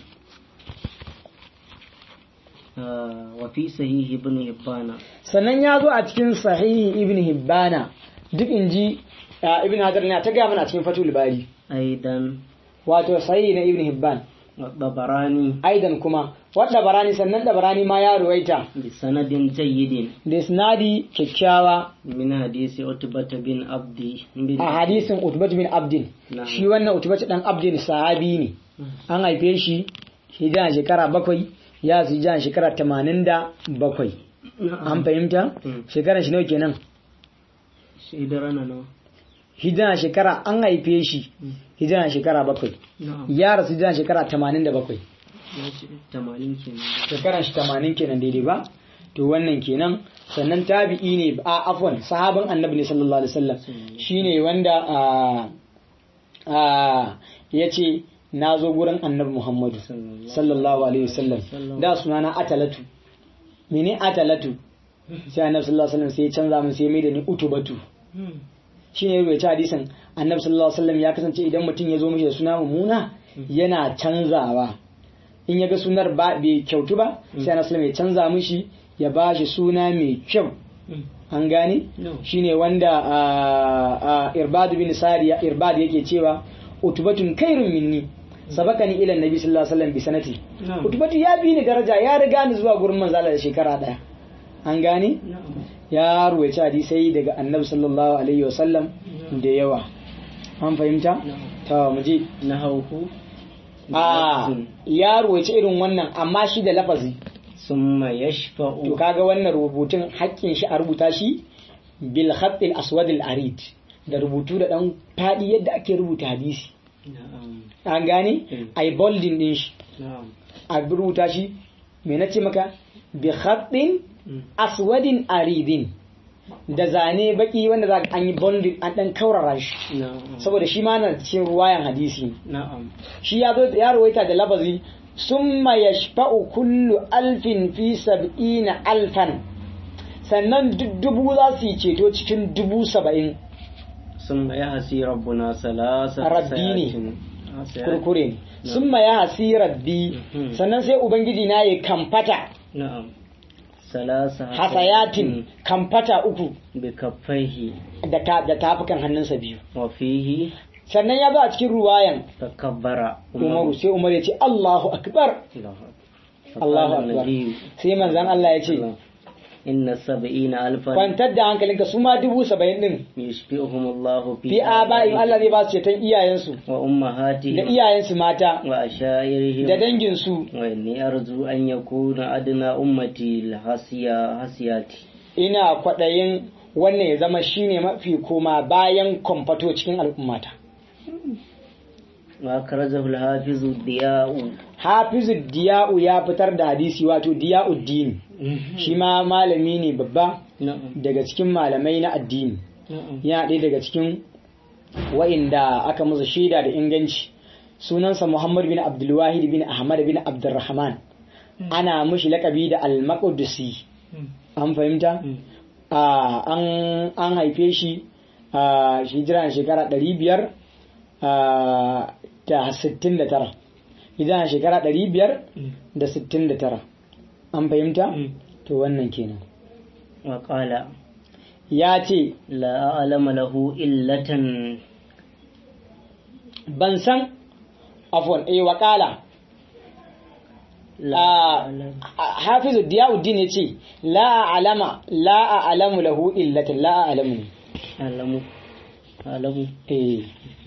B: Ah, wa fi sahihi ibn hibbana
A: Sannan ya zo a cikin sahihi ibn hibbana, duk in ji uh, ibn hajar na ta gaya mana a cikin fatul bari,
B: aidan
A: wato sahihi na ibn hibban.
B: wa babarani
A: Aidan kuma wadda barani, sannan da barani ma ya ruwaita
B: bi sanadin jayyidin
A: da isnadi kyakkyawa
B: min hadisi utbata bin abdi bin
A: a hadisin utbat bin abdin.
B: Na'am.
A: Shi wannan utbat dan abdin sahabi ne, an haife shi hijira shekara bakwai, ya su hijira shekara tamanin da bakwai. An fahimta?
B: Mm.
A: Shekaran shi nawa kenan?
B: shaidar na nawa
A: Hijira shekara an haife shi hijira shekara bakwai,
B: na'am
A: ya rasu hijira shekara tamanin da bakwai.
B: ya ce tamanin kenan
A: Shekaran shi tamanin kenan daidai ba? To wannan kenan. Sannan tabi'i ne a afwan sahabin annabi ne sallallahu alaihi wasallam, shine wanda a a yace na zo gurin annabi Muhammadu sallallahu alaihi wasallam, da sunana Atalatu. Mene Atalatu? Sai annabi sallallahu alaihi wasallam sai ya canza min sai ya mai da ni Utubatu. Shine ya rubuta hadisin annabi sallallahu alaihi wasallam ya kasance idan mutum ya zo mishi da suna mummuna yana canzawa. In ya ga sunar ba bai kyautu ba sai annabi sallallahu alaihi wasallam ya canza mishi ya ba shi suna mai kyau. An gane?
B: No.
A: Shine wanda a Irbad bin Sariya Irbad yake cewa utubatun khairun minni sabakani ila annabi sallallahu alaihi wasallam bi sanati.
B: No.
A: Utubatu ya bi ni daraja, ya riga ni zuwa gurin manzo Allah da shekara daya. An gane?
B: na'am
A: Ya ruwaita hadisai daga annabi sallallahu alaihi wasallam da yawa. An fahimta? Ta mu je.
B: na hauhu
A: A ya ruwaita irin wannan amma shi da lafazi.
B: summa yashfa'u
A: To kaga wannan rubutun haƙƙin shi a rubuta shi bil khatil aswad al arid, da rubutu da dan fadi yadda ake rubuta hadisi.
B: na'am
A: An gane?
B: Mm.
A: Ai bolding din shi.
B: na'am
A: A rubuta shi me nace maka bi khatin
B: Mm.
A: aswadin aridin, da zane baki wanda za ka an yi bolding an dan kaurara shi.
B: na'am
A: Saboda shi ma na cikin ruwayan hadisi ne.
B: na'am
A: Shi ya zo ya rawaita da lafazi summa yashfa'u kullu alfin fi sab'ina alfan, sannan duk dubu za su yi ceto cikin dubu saba'in.
B: summa yahsi rabbuna salasa
A: Rabbi ne.
B: hasayatin. Hasayatin.
A: Kurkure ne. Summa ya hasi rabbi,
B: Mhm.
A: sannan sai ubangiji na ya kamfata
B: na'am salasa
A: hasayatin kamfata uku
B: bi kaffaihi
A: da ta da tafukan hannunsa biyu.
B: wa fihi
A: Sannan ya zo a cikin ruwayan
B: takabbara
A: Umaru, sai Umar ya ce Allahu akbar, Allahu akbar. Sai manzon Allah ya ce
B: inna sab'ina alfan
A: kwantar da hankalinka, su ma dubu saba'in din
B: yushbi'uhumullahu
A: fi aba'in Allah zai ba su ceton iyayensu
B: wa
A: da
B: ummahatihim
A: iyayensu mata
B: wa ashairihim
A: da danginsu.
B: wa inni arju an yakuna adna ummati alhasiya hasiyati
A: Ina kwaɗayin wannan ya zama shine mafi koma bayan kwamfato cikin al'ummata.
B: وأخرجه الحافظ الضياء.
A: hafizu diya'u ya fitar da hadisi wato diya'uddin shi ma malami ne babba daga cikin malamai na addini yana ɗaya daga cikin wa'inda aka musu shaida da inganci. Sunansa Muhammad bin Abdulwahid bin Ahmad bin Abdurrahman, ana mushi lakabi da al-Maqdisi. An fahimta? an haife shi a hijira shekara ɗari biyar da sittin da tara, hijira shekara ɗari biyar da sittin da tara. An fahimta? To wannan kenan.
B: Waƙala
A: ya ce
B: la alama lahu illatan,
A: ban san afwan eh waƙala hafizu diyauddin ya ce la alama la alamu lahu illatan, la alamu
B: alamu alamu
A: eh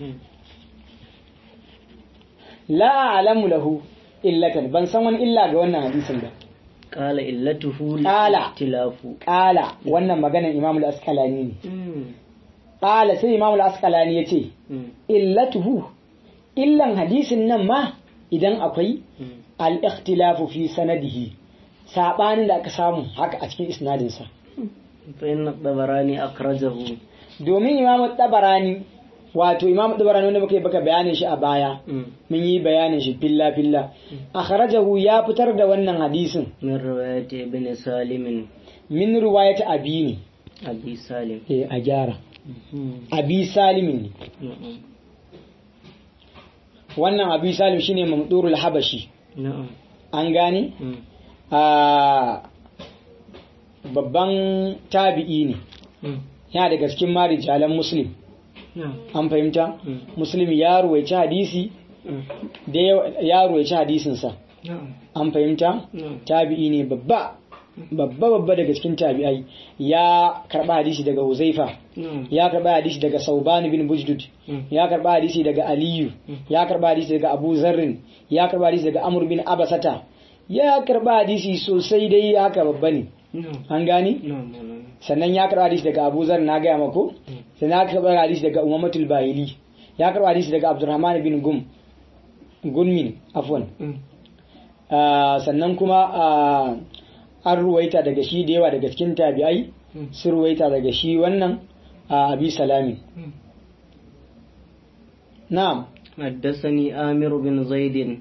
A: la alamu lahu illatan, ban san wani illa ga wannan hadisin ba.
B: Qala illatuhu
A: Qala.
B: tilafu.
A: Qala wannan maganar Imam al-Asqalani ne. Qala sai Imam al-Asqalani yace illatuhu, illan hadisin nan ma idan akwai al-ikhtilafu fi sanadihi, sabanin da aka samu haka a cikin isnadin sa.
B: Fa inna Tabarani akhrajahu,
A: domin Imam Tabarani wato Imam Tabarani wanda muka yi baka bayanin shi a baya, mun yi bayanin shi filla filla. Akhrajahu ya fitar da wannan hadisin
B: min riwayati ibn Salim,
A: min riwayati abi ne
B: Abi Salim,
A: eh a gyara Abi Salim ne. Wannan Abi Salim shine Mamdurul Habashi.
B: na'am
A: An gane? a babban tabi'i ne, yana daga cikin marijalan Muslim. An fahimta? Muslim ya ruwaici hadisi da ya ruwaici hadisinsa. An fahimta? Tabi'i ne babba babba babba daga cikin tabi'ai. Ya karba hadisi daga Huzaifa, ya karba hadisi daga Sauban bin Bujdud, ya karba hadisi daga Aliyu, ya karba hadisi daga Abu Zarrin, ya karba hadisi daga Amr bin Abasata, ya karba hadisi sosai dai haka babba ne. An gani? Sannan ya karba hadisi daga Abu Zarr, na gaya mako. Sannan ya karba hadisi daga Umamatul Bahili, ya karba hadisi daga Abdurrahman bin Gum Gunmin afwan. Sannan kuma an ruwaita daga shi da yawa daga cikin tabi'ai sun ruwaita daga shi wannan Abi Salami. Na'am.
B: حدثني آمر بن زيد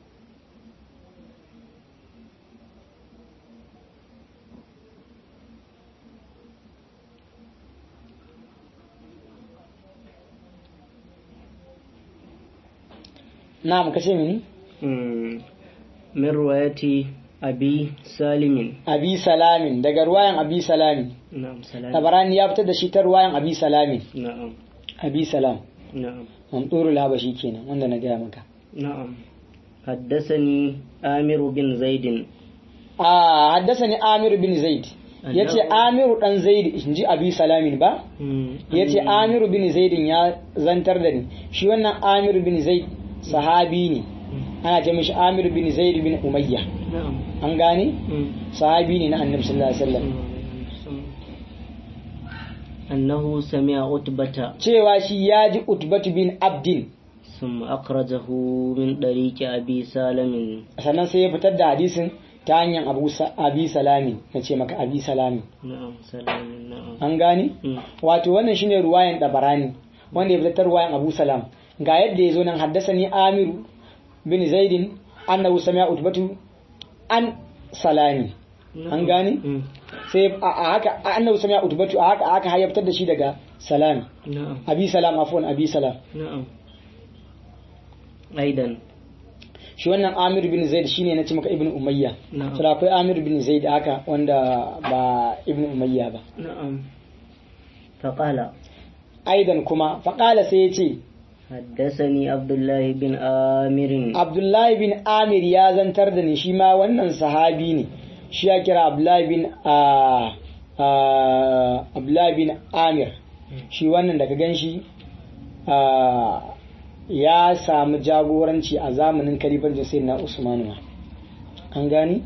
A: Na'am, kace mini?
B: من رواية أبي سالم.
A: Abi Salamin, daga ruwayan Abi Salami.
B: نعم سلام.
A: Tabarani ya fitar da shi ta ruwayan Abi Salami.
B: نعم
A: Abi Salam.
B: نعم
A: Mamdurul Habashi kenan wanda na gaya maka.
B: نعم. حدثني آمر بن زيد.
A: Ah, haddasani Amir bin Zaid. Yace Amiru dan Zaid inji Abi Salamin ba? Yace Amiru bin Zaid ya zantar da ni. Shi wannan Amir bin Zaid sahabi ne. Ana ce mishi Amir bin Zaid bin Umayya.
B: نعم.
A: An gane? Sahabi ne na Annabi sallallahu alaihi wasallam.
B: أنه سمع عتبة
A: Cewa shi ya ji Utbatu bin Abdin.
B: ثم أخرجه من طريق أبي سالم.
A: Sannan sai ya fitar da hadisin ta hanyar Abu Abi Salami, nace maka Abi Salami.
B: نعم سلام. نعم.
A: An gane? Wato wannan shine ruwayan Dabarani wanda ya fitar ruwayan Abu Salam. Ga yadda yazo nan haddasani Amir bin Zaid annahu sami'a Utbatu an Salami. An gane? Sai a haka annahu sami'a Utbatu a haka aka hayyabtar da shi daga Salam.
B: نعم.
A: Abi Salam afwan Abi Salam.
B: نعم. أيضا.
A: Shi wannan Amir bin Zaid shine nace maka Ibn Umayya.
B: Na'am.
A: Sai akwai Amir bin Zaid haka wanda ba Ibn Umayya ba.
B: نعم. فقال
A: Aidan kuma faqala sai yace
B: حدثني عبد الله بن آمر.
A: Abdullahi bin Amir ya zantar da ni, shi ma wannan sahabi ne. Shi ya kira Abdullahi bin ah, ah, Abdullahi bin Amir. Shi wannan da ka ganshi ah, ya samu jagoranci a zamanin kalifancin Sayyidina Usman ma. An gani?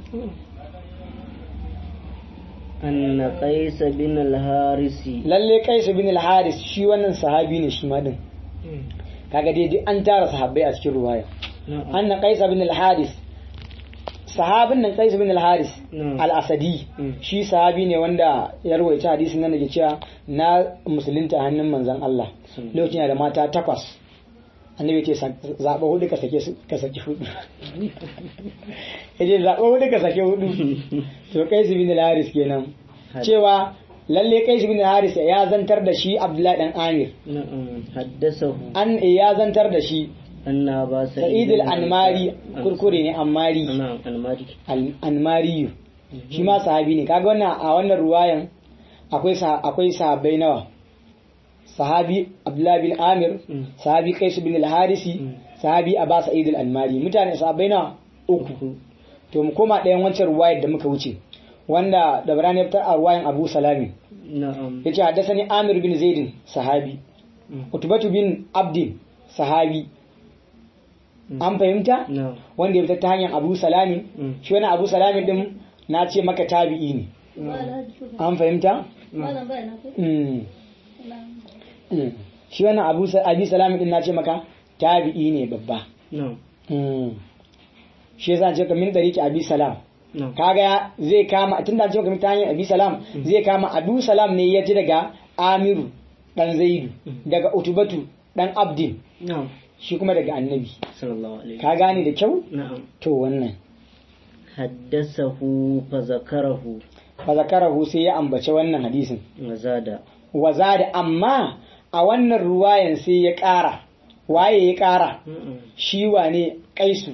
B: أن قيس بن الحارث
A: Lalle Qais bin al-Haris shi wannan sahabi ne shi ma din. kaga dai duk an tara sahabbai a cikin ruwaya
B: na'am
A: anna qais bin al-haris sahabin nan qais bin al-haris
B: Mm.
A: al-asadi
B: Mm.
A: shi sahabi ne wanda ya rawaita hadisin nan da ke cewa na musulunta hannun manzon Allah
B: Mm.
A: lokacin yana da mata takwas annabi ce zaɓa hudu ka sake su- ka saki hudu yace zaɓa hudu ka sake hudu to qais bin al-haris kenan cewa lalle qais bin al-haris ya zantar da shi abdullahi dan amir
B: na'am haddasahu
A: an ya zantar da shi
B: anna ba
A: sa'id al-anmari kurkure ne ammari
B: na'am anmari
A: al-anmari shi ma sahabi ne kaga wannan a wannan ruwayan akwai sa- akwai sahabbai nawa sahabi abdullahi bin amir
B: Mm.
A: sahabi qais bin al-harisi
B: Mm.
A: sahabi aba sa'id al-anmari mutane sahabbai nawa uku to mu koma ɗayan wancan ruwayar da muka wuce wanda da barani ya fitar a ruwayan abu salami
B: na'am
A: yace haddathani amir bin zaid sahabi
B: Mm.
A: utbatu bin abdin sahabi
B: Mm.
A: an fahimta
B: na'am
A: wanda ya fitar ta hanyar abu salami
B: Mm.
A: shi wani abu salami din na ce maka tabi'i ne an fahimta
C: Malam bai na ku?
A: Mm. Mm. shi wani abu Sa- abi salami din na ce maka tabi'i ne babba
B: na'am
A: Mm. shi yasa ce ka min dariki abi salam
B: na'am
A: kaga zai kama tun da ce ka min ta hanyar abi salam zai kama abu salam ne ya ji daga amiru dan zaidu daga utubatu dan abdin
B: na'am
A: shi kuma daga annabi
B: sallallahu alaihi
A: ka gane da kyau
B: na'am
A: to wannan
B: haddasahu fa zakarahu
A: fa zakarahu sai ya ambace wannan hadisin
B: wazada
A: waza da amma a wannan ruwayan sai ya ƙara waye ya ƙara
B: na'am
A: shi wane kaisu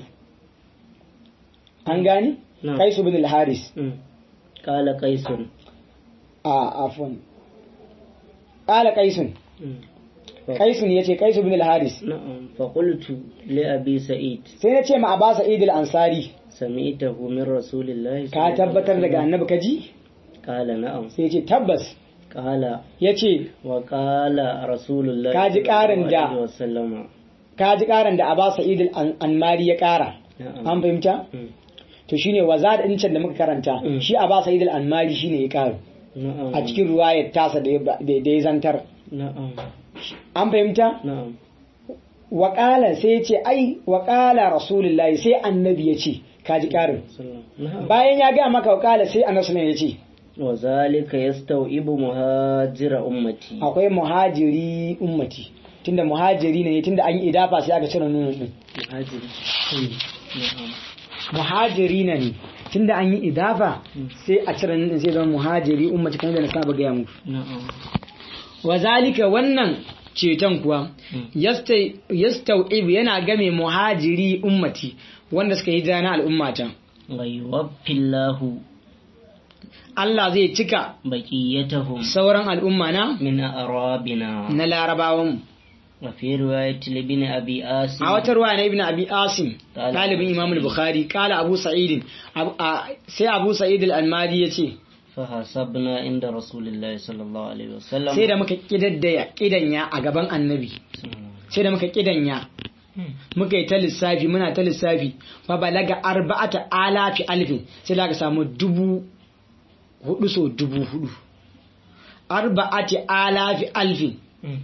A: an gani
B: Na'am.
A: kaisu bin al-haris
B: Mm. qala qaisun
A: a afwan qala kaisun
B: Mm. Fa-
A: kaisun yace kaisu bin al-haris
B: na'am fa qultu li abi sa'id
A: sai na ce ma Aba Sa'id al-Ansari
B: sami'tahu min rasulillahi
A: ka tabbatar daga annabi kaji
B: qala na'am
A: sai yace tabbas
B: qala
A: yace
B: wa qala rasulullahi
A: Ka ji ƙarin da-
B: sallallahu alaihi wasallama
A: kaji karan da Aba Sa'id al-Anmari ya ƙara
B: na'am
A: an fahimta
B: Mm.
A: to shine waza da incin da muka karanta
B: Mm.
A: shi Aba Sa'id al-Anmari shine ya ƙara
B: na'am
A: a cikin ruwayar tasa da ya da da ya zantar
B: na'am
A: an fahimta
B: na'am
A: waƙala sai ya ce ai waƙala rasulullahi sai annabi ya ce kaji ƙarin
B: sallallahu na'am
A: bayan ya gaya maka waƙala sai annabi sallallahu ya ce
B: wa zalika yastawibu muhajira ummati
A: akwai muhajiri ummati tunda muhajiri ne tunda an yi idafa sai aka cire nunun din
B: muhajiri na'am
A: muhajiri ne tunda an yi idafa sai a cire nunun sai zama muhajiri ummati kamar da na saba gaya muku
B: na'am
A: wa zalika wannan ceton kuwa yasta- yastau'ib yana game muhajiri ummati wanda suka yi na al'ummata
B: wa yuwaffillahu
A: Allah zai cika
B: baqiyatahum
A: sauran al'umma na
B: min arabina
A: na larabawan
B: wa fi riwayat ibn abi asim
A: a wata ruwa na ibn abi asim
B: Kala
A: talibin imam al-bukhari kala abu sa'id Abu- a- sai abu sa'id al-almadi yace
B: fa hasabna inda rasulillahi sallallahu alaihi wasallam
A: sai da muka kidaddaya kidanya a gaban annabi sai da muka kidanya muka yi ta lissafi muna ta lissafi fa balaga arba'ata alafi alfin sai da aka samu dubu hudu so dubu hudu arba'ati alafi alfin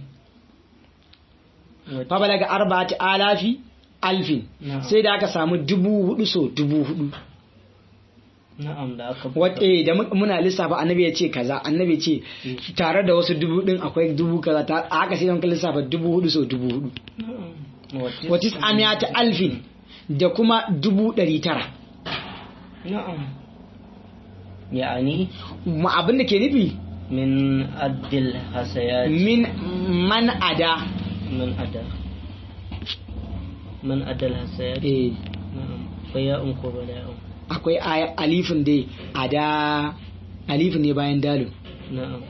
A: fa balaga arba'ati alafi alfin
B: Na'am.
A: sai da aka samu dubu hudu so dubu hudu
B: na'am da aka
A: wata eh, da mu- muna lissafa annabi ya ce kaza annabi ya ce tare da wasu dubu din akwai dubu kaza ta a haka sai don lissafa dubu hudu so dubu hudu
B: na'am
A: watis amiyata alfin da kuma dubu ɗari tara
B: na'am yani
A: ma abin da ke nufi
B: min addil hasayat
A: min man ada
B: من أدى من أدى الحسيات
A: eh,
B: نعم فياء قبلاء
A: akwai aya- alifin dai ada alifin ne bayan dalil
B: نعم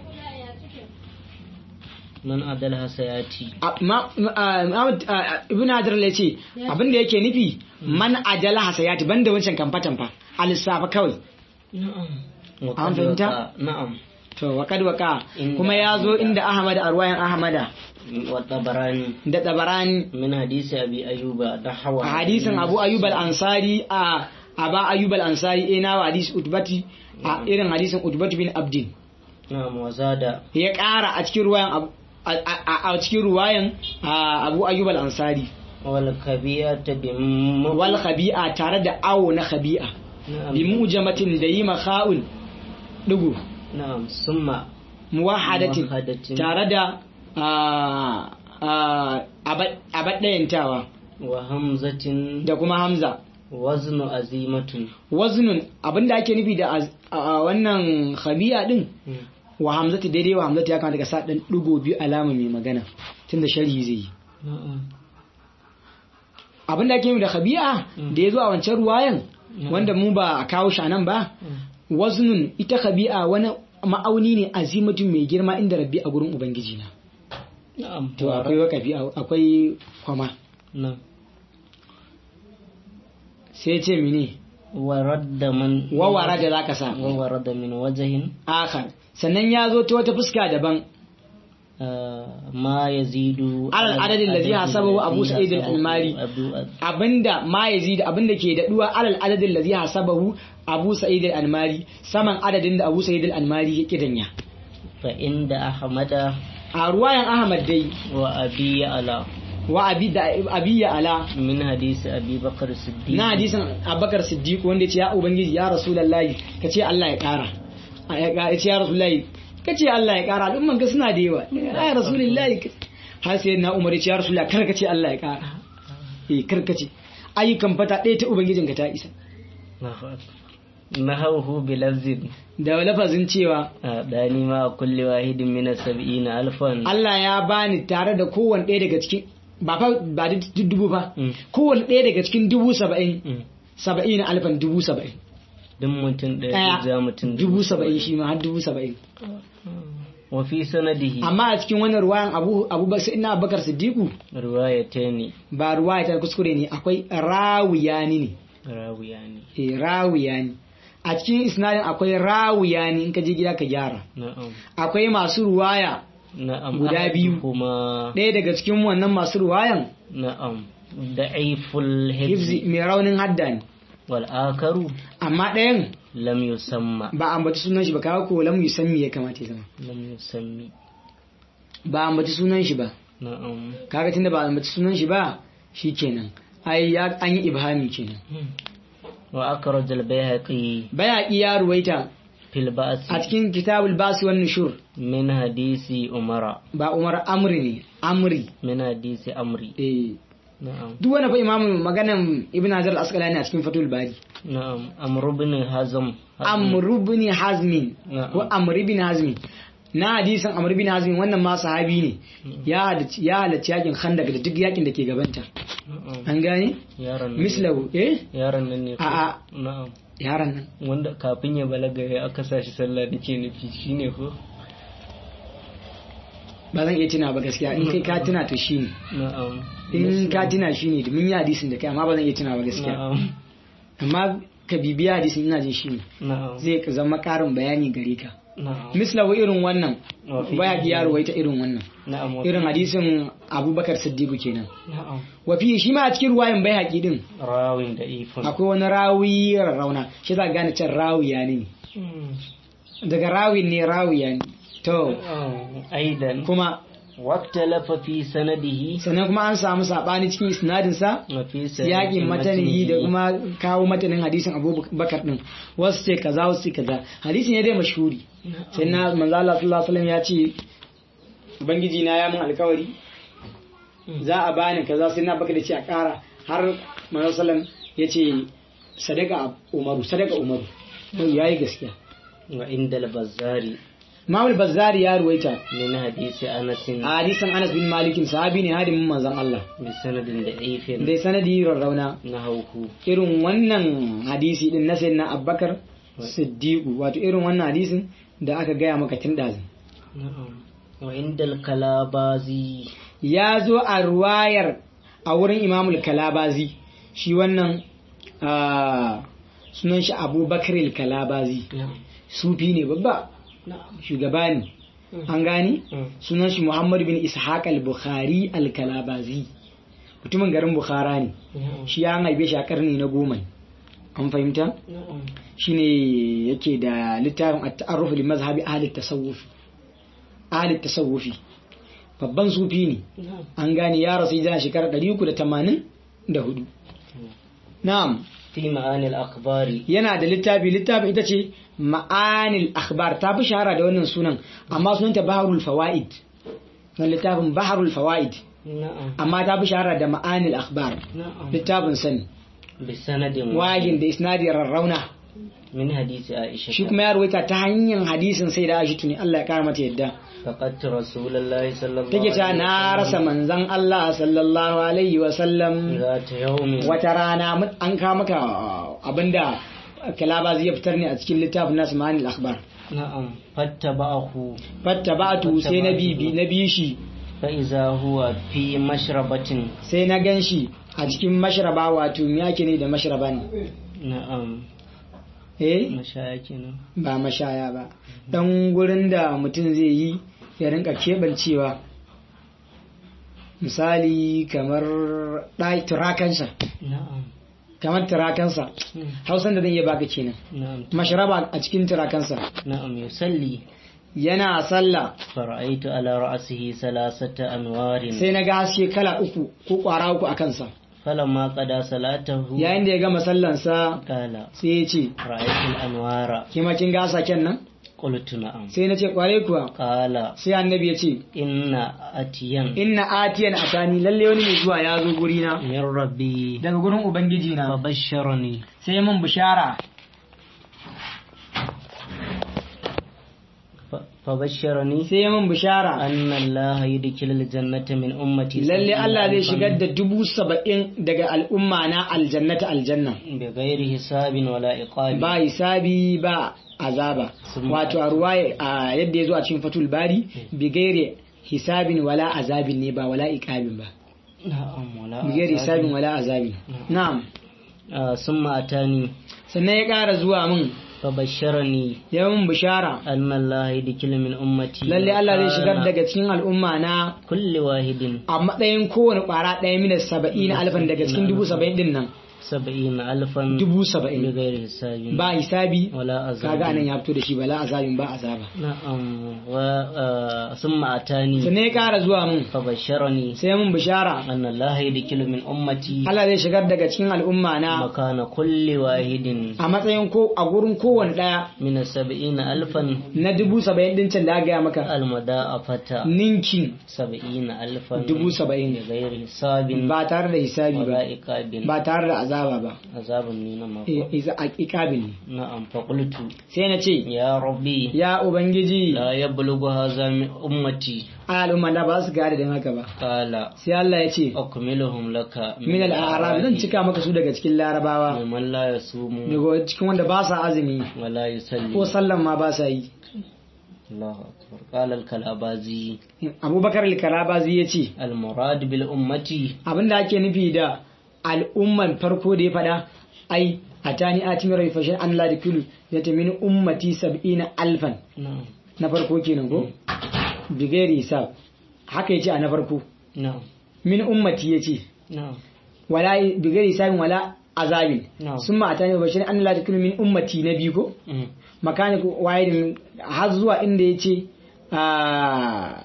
B: من أدى الحسيات
A: A- ma- ma- ma- a- ibn hajar ya ce abin da yake nufi man ajala hasayati banda wancan kamfatan fa a lissafa kawai
B: نعم
A: An fahimta?
B: نعم
A: to wakad waka
B: Inda
A: kuma ya zo
B: Ahmada.
A: inda ahmad a ruwayan ahmada
B: والطبراني
A: da tabarani
B: من حديث أبي أيوب نحو
A: a hadisin abu ayyub al-ansari a aba ayyub al-ansari eh na hadis utbati a irin hadisin utbati bin abdin
B: نعم وزاد
A: ya ƙara a cikin ruwayan Ab- a cikin ruwayan Abu Ayyub al-Ansari
B: wal khabi'ata bi
A: wal khabi'a tare da awo na khabi'a bi mujamatin da yi makha'un dugu
B: na'am summa
A: muwahadatin tare da abaddayantawa
B: wa hamzatin
A: da kuma hamza
B: waznu azimatun
A: waznun abinda ake nufi da wannan khabi'a din wa hamzatu daidai wa hamzatu ya kamata ka sa dan dugo biyu alama mai magana tunda sharhi zai yi abinda ake nufi da khabi'a da yazo a wancan ruwayan wanda mu ba a kawo shi anan ba waznun ita khabi'a wani ma'auni ne azimatun mai girma inda rabbi a gurin ubangiji na
B: na'am
A: to akwai wakafi akwai kwama
B: na'am
A: sai ce mini
B: waradda man
A: wa warada zaka sa
B: wa warada min wajhin
A: akhar sannan ya zo ta wata fuska daban
B: ma yazidu
A: alal adadin ladhi hasabahu abu sa'id al-umari abinda ma yazidu abinda ke daduwa alal adadin ladhi hasabahu abu sa'id al-umari saman adadin da abu sa'id al-umari ya kidanya
B: fa inda ahmada
A: a ruwayan ahmad dai
B: wa abi ala
A: wa abi da abi ala
B: min hadisi abi bakar siddiq
A: na hadisin abubakar siddiq wanda ya ce ya ubangiji ya rasulullahi kace Allah ya kara ya ce ya rasulullahi kace Allah ya kara al'umman ka suna da yawa ya rasulullahi har sai na umar ya ce ya rasulullahi kar kace Allah ya kara eh kar kace ayyukan fata ɗaya ta ubangijin ka ta isa
B: nahawhu bilazin
A: da lafazin cewa
B: dani ma kulli wahidin min sab'ina alfan
A: Allah ya bani tare da kowanne ɗaya daga cikin ba fa ba da dubu ba kowanne ɗaya daga cikin dubu saba'in saba'in alfan dubu saba'in
B: duk mutum ɗaya za mutum
A: dubu saba'in shi ma har dubu saba'in
B: wa fi sanadihi
A: amma a cikin wannan ruwayan abu abu bakar ina bakar siddiqu
B: ruwayatani
A: ba ruwaya ta kuskure ne akwai rawiyani ne
B: rawiyani
A: eh rawiyani a cikin isnadin akwai rawiyani in ka je gida ka gyara
B: na'am
A: akwai masu ruwaya
B: na'am
A: guda biyu
B: kuma
A: ɗaya daga cikin wannan masu ruwayan
B: na'am da'iful hifzi
A: hifzi mai raunin hadda ne
B: wal akaru
A: amma ɗayan
B: lam yusamma
A: ba ambaci sunan shi ba kawo ko lam yusammi ya kamata ya zama
B: lam yusammi
A: ba ambaci sunan shi ba
B: na'am
A: kaga tunda ba ambaci sunan shi ba shikenan ai ya an yi ibhami kenan
B: wa akraj al bayhaqi
A: bayhaqi ya ruwaita
B: fil ba'si
A: a cikin kitabul basi wan nushur
B: min hadisi umara
A: ba umar amri ne amri
B: min hadisi amri
A: eh
B: na'am
A: duk wani fa imamu maganan ibn hajar al-asqalani a cikin fatul bari
B: na'am amr ibn hazm
A: amr ibn hazm
B: Na'am.
A: ko amr ibn hazm na hadisin amr ibn hazm wannan ma sahabi ne ya halarci ya halarci yakin khandaq da duk yakin da ke gabanta
B: na'am
A: an gane
B: yaron nan
A: mislahu eh
B: yaron nan ne ko?
A: A'a.
B: na'am
A: yaran nan
B: wanda kafin ya balaga ya aka sa shi sallah nake nufi shine ko
A: ba zan iya tuna ba gaskiya in kai ka tuna to shine
B: na'am
A: in ka tuna shine domin ya hadisin da kai amma ba zan iya tuna ba gaskiya
B: na'am
A: amma ka bibiya hadisin ina jin shine
B: na'am
A: zai zama karin bayani gare ka
B: na'am
A: mislahu irin wannan
B: Wa fi-
A: baya ya ruwaita irin wannan
B: na'am wa
A: irin
B: fi-
A: hadisin abubakar siddiqu kenan
B: na'am
A: wafi shi ma a cikin ruwayan bai haƙi din
B: rawin da ifun
A: akwai wani rawi rarrauna shi za ka gane can rawiya ne daga rawin ne rawiya ne to
B: aidan
A: kuma
B: waktalafa fi sanadihi
A: sannan kuma an samu saɓani cikin isnadinsa
B: wa fi
A: yakin matanihi da kuma kawo matanin hadisin abubakar din wasu ce kaza wasu ce kaza hadisi ne dai mashhuri sai na manzo Allah sallallahu alaihi wasallam ya ce ubangiji na ya mun alkawari za a bani kaza sai na baka da ce a ƙara har manzo sallam ya ce sadaka umaru sadaka umaru yayi gaskiya
B: wa indal bazzari
A: Imam al-Bazzari ya ruwaita
B: min hadisi anasin
A: a hadisin Anas bin Malik sahabi ne hadimin manzon Allah
B: bi sanadin da ifin
A: dai sanadi rarrauna
B: na hauku
A: irin wannan hadisi din na sayyidina Abubakar Siddiqu wato irin wannan hadisin da aka gaya maka tun dazin
B: na'am wa indal kalabazi
A: ya zo a ruwayar a wurin Imamul Kalabazi shi wannan ah, sunan shi Abubakar al-Kalabazi sufi ne babba shugaba ne an gani sunan shi Muhammad bin Ishaq al-Bukhari al-Kalabazi mutumin garin Bukhara ne shi ya haife shi a karni na goma an fahimta shine yake da littafin at-ta'arruf li mazhabi ahli tasawuf ahli tasawufi babban sufi ne an gane ya rasu hijira shekara ɗari uku da tamanin da hudu. Na'am.
B: fi ma'anil akhbari
A: Yana da littafi littafin ita ce ma'anil akhbar ta fi shahara da wannan sunan amma sunanta baharul fawaid. Wannan littafin baharul fawaid
B: na'am
A: amma ta fi shahara da ma'anil akhbar
B: na'am
A: littafin sani
B: bi sanadin
A: wagin da isnadi rarrauna
B: min hadisi Aisha
A: shi kuma ya ruwaita ta hanyar hadisin sai da Aisha tuni Allah ya kara mata yadda
B: faqat rasulullahi sallallahu
A: take ta na rasa manzon Allah sallallahu alaihi wa sallam
B: zata yawmin
A: wata rana mun- an ka maka abinda kalaba zai fitar ne a cikin littafin nasu ma'anil akhbar
B: na'am fattaba'ahu
A: fattaba'tu sai na bibi na bi shi
B: fa iza huwa fi mashrabatin
A: sai na ganshi a cikin mashraba wato me yake ne da mashraba ne
B: na'am
A: eh
B: mashaya kenan
A: ba mashaya ba dan gurin da mutum zai yi ya rinka kebancewa misali kamar ɗai turakansa
B: na'am
A: kamar turakansa
B: Hmm.
A: hausan da zan iya baka kenan
B: na'am
A: mashraba a cikin turakansa
B: na'am yusalli
A: yana sallah
B: fara'aitu ala ra'sihi salasata anwarin
A: sai na ga haske kala uku ko kwara uku a kansa
B: falamma qada salatahu
A: yayin da ya gama sallansa
B: qala
A: sai ya ce
B: ra'aytu al-anwara
A: kima kin ga hasaken nan
B: qultu na'am
A: sai na ce kware kuwa
B: qala
A: sai annabi ya ce
B: inna atiyan
A: inna atiyan atani lalle wani mai zuwa ya zo guri na
B: min rabbi
A: daga gurin ubangiji na
B: fabashsharani
A: sai mun bishara
B: fa- fabashsharani
A: sai mun bishara
B: anna allaha yudkhilu al-jannata min ummati
A: lalle Allah zai
B: sab'ina
A: shigar da dubu saba'in daga al'umma na aljannata aljanna
B: alfan bi ghairi hisabin wala iqabi
A: ba hisabi ba azaba
B: Sun-
A: wato a ruwaya a yadda ya zo a cikin fatul bari bigaire hisabin wala azabin ne ba wala iqabin ba
B: na'am wala
A: bigaire hisabin wala azabin na'am
B: Ah, summa atani
A: sannan ya ƙara zuwa min
B: fabashsharani
A: ya mun bishara
B: anna allaha yudkhilu min ummati
A: lalle Allah zai shigar
B: makana
A: daga cikin al'umma na
B: kulli wahidin
A: a matsayin kowane ƙwara ɗaya minas saba'in alfan daga cikin dubu saba'in din nan
B: sab'ina alfan
A: dubu
B: bi
A: saba'in
B: ghairi hisabin
A: ba hisabi
B: wala azabin
A: kaga anan ya fito da shi bala azabin ba azaba
B: na'am wa ah, summa atani
A: sannan ya ƙara zuwa mun
B: fabashsharani
A: sai mun bishara
B: anna allaha yudkhilu min ummati
A: Allah zai shigar daga cikin al'umma na
B: makana kulli wahidin
A: a matsayin ko a gurin kowane ɗaya
B: min sab'ina alfan
A: na dubu saba'in din can da aka gaya maka
B: almuda'afata
A: ninkin
B: sab'ina alfan
A: dubu saba'in
B: bi ghairi hisabin
A: ba tare da hisabi
B: wala
A: ba
B: iqabin
A: ba tare da azaba ba
B: azabun ni na mako
A: I- isa- a- iqabin ne
B: na'am fa qultu
A: sai na ce
B: ya rabbi
A: ya ubangiji
B: la yablughu hadha min ummati
A: al'umma da ba su gane da haka ba
B: qala
A: sai Allah ya ce
B: akmiluhum laka
A: min al'arab zan cika maka su daga cikin larabawa
B: man la yasumu
A: daga cikin wanda ba sa azumi
B: wala yusalli
A: ko sallan ma ba sa yi
B: Allahu akbar qala al-kalabazi
A: abubakar al-karabazi ya ce
B: al murad bil ummati
A: abinda ake nufi da al'umman farko da ya faɗa ai a tani a cikin rai fashin an ladikulu ya ta mini ummati sab'ina alfan
B: na'am
A: na farko kenan ko bigari hisab haka ya ce a na farko
B: na'am
A: min ummati ya ce
B: na'am
A: wala bigari hisabin wala azabin
B: na'am
A: sun ma a tani fashin an ladikulu min ummati na biyu ko
B: Mm.
A: makani ko waye har zuwa inda ya ce a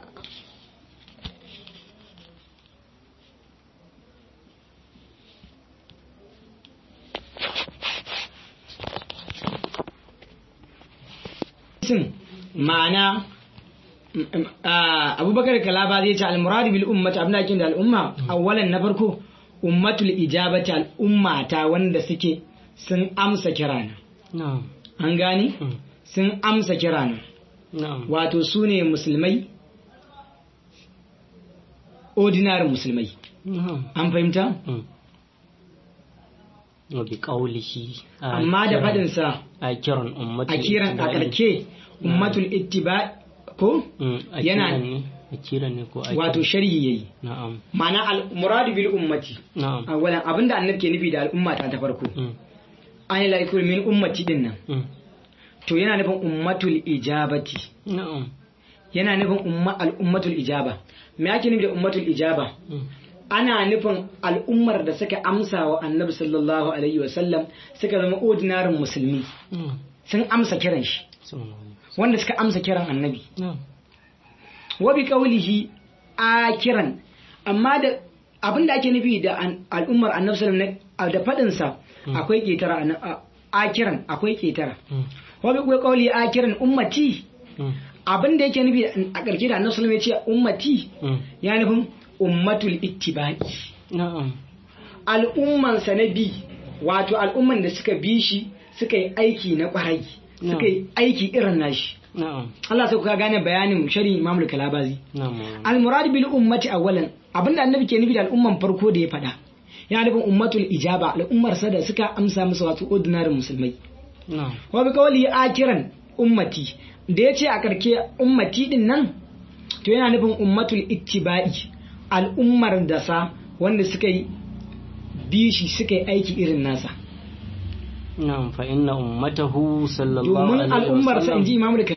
A: isim ma'ana mm, mm, ah, abubakar kalaba zai ce al-muradu bil ummati abin da ake da al'umma awwalan na farko ummatul ijabati al'ummata wanda suke sun amsa kirana
B: na'am
A: an gani
B: Mm.
A: sun amsa kirana
B: na'am
A: wato su ne musulmai ordinary musulmai
B: na'am
A: an fahimta
B: Mm. wa bi qawlihi
A: amma da faɗinsa
B: a kiran ummatu
A: a kiran a ƙarke ummatul ittiba ko yana-
B: yana a kiran ne ko a
A: wato
B: kiran?
A: sharhi yayi
B: na'am
A: ma'ana al-muradu bil ummati
B: na'am
A: awalan abinda annabi ke nufi da al'umma ta ta farko
B: Mm.
A: an yi laikul min ummati din nan
B: Mm.
A: to yana nufin ummatul ijabati
B: na'am
A: yana nufin umma al-ummatul ijaba me ake nufi da ummatul ijaba
B: Mm.
A: ana nufin al'ummar da suka amsa wa annabi sallallahu alaihi wasallam suka zama ordinary musulmi
B: Mm.
A: sun amsa kiran shi
B: Sallallahu alaihi
A: wanda suka amsa kiran annabi
B: na'am
A: wa bi qawlihi akiran amma da abin da ake nufi da al'ummar annabi sallallahu alaihi da fadin sa akwai ketara akiran akwai ketara wa bi qawli akiran ummati abin da yake nufi a ƙarshe da annabi sallallahu alaihi ya ce ummati ya nufin ummatul ittiba'i
B: na'am
A: al'umman sanabi wato al'umman da suka bi shi suka yi aiki na ƙwarai suka yi aiki irin nashi
B: na'am
A: Allah sai kuka gane bayanin shari'in Imam al-Kalabazi
B: na'am
A: al-murad bil ummati awwalan abinda annabi ke nufi da al'umman farko da ya faɗa ya nufin ummatul ijaba al'ummar sa da suka amsa musu wato ordinary musulmai
B: na'am
A: wa bi qawli akiran ummati da yace a karke ummati din nan to yana nufin ummatul ittiba'i al'ummar da sa wanda suka yi bishi suka yi aiki irin nasa
B: na'am fa inna ummatahu sallallahu
A: domin
B: alaihi wasallam
A: al'ummar sa inji Imam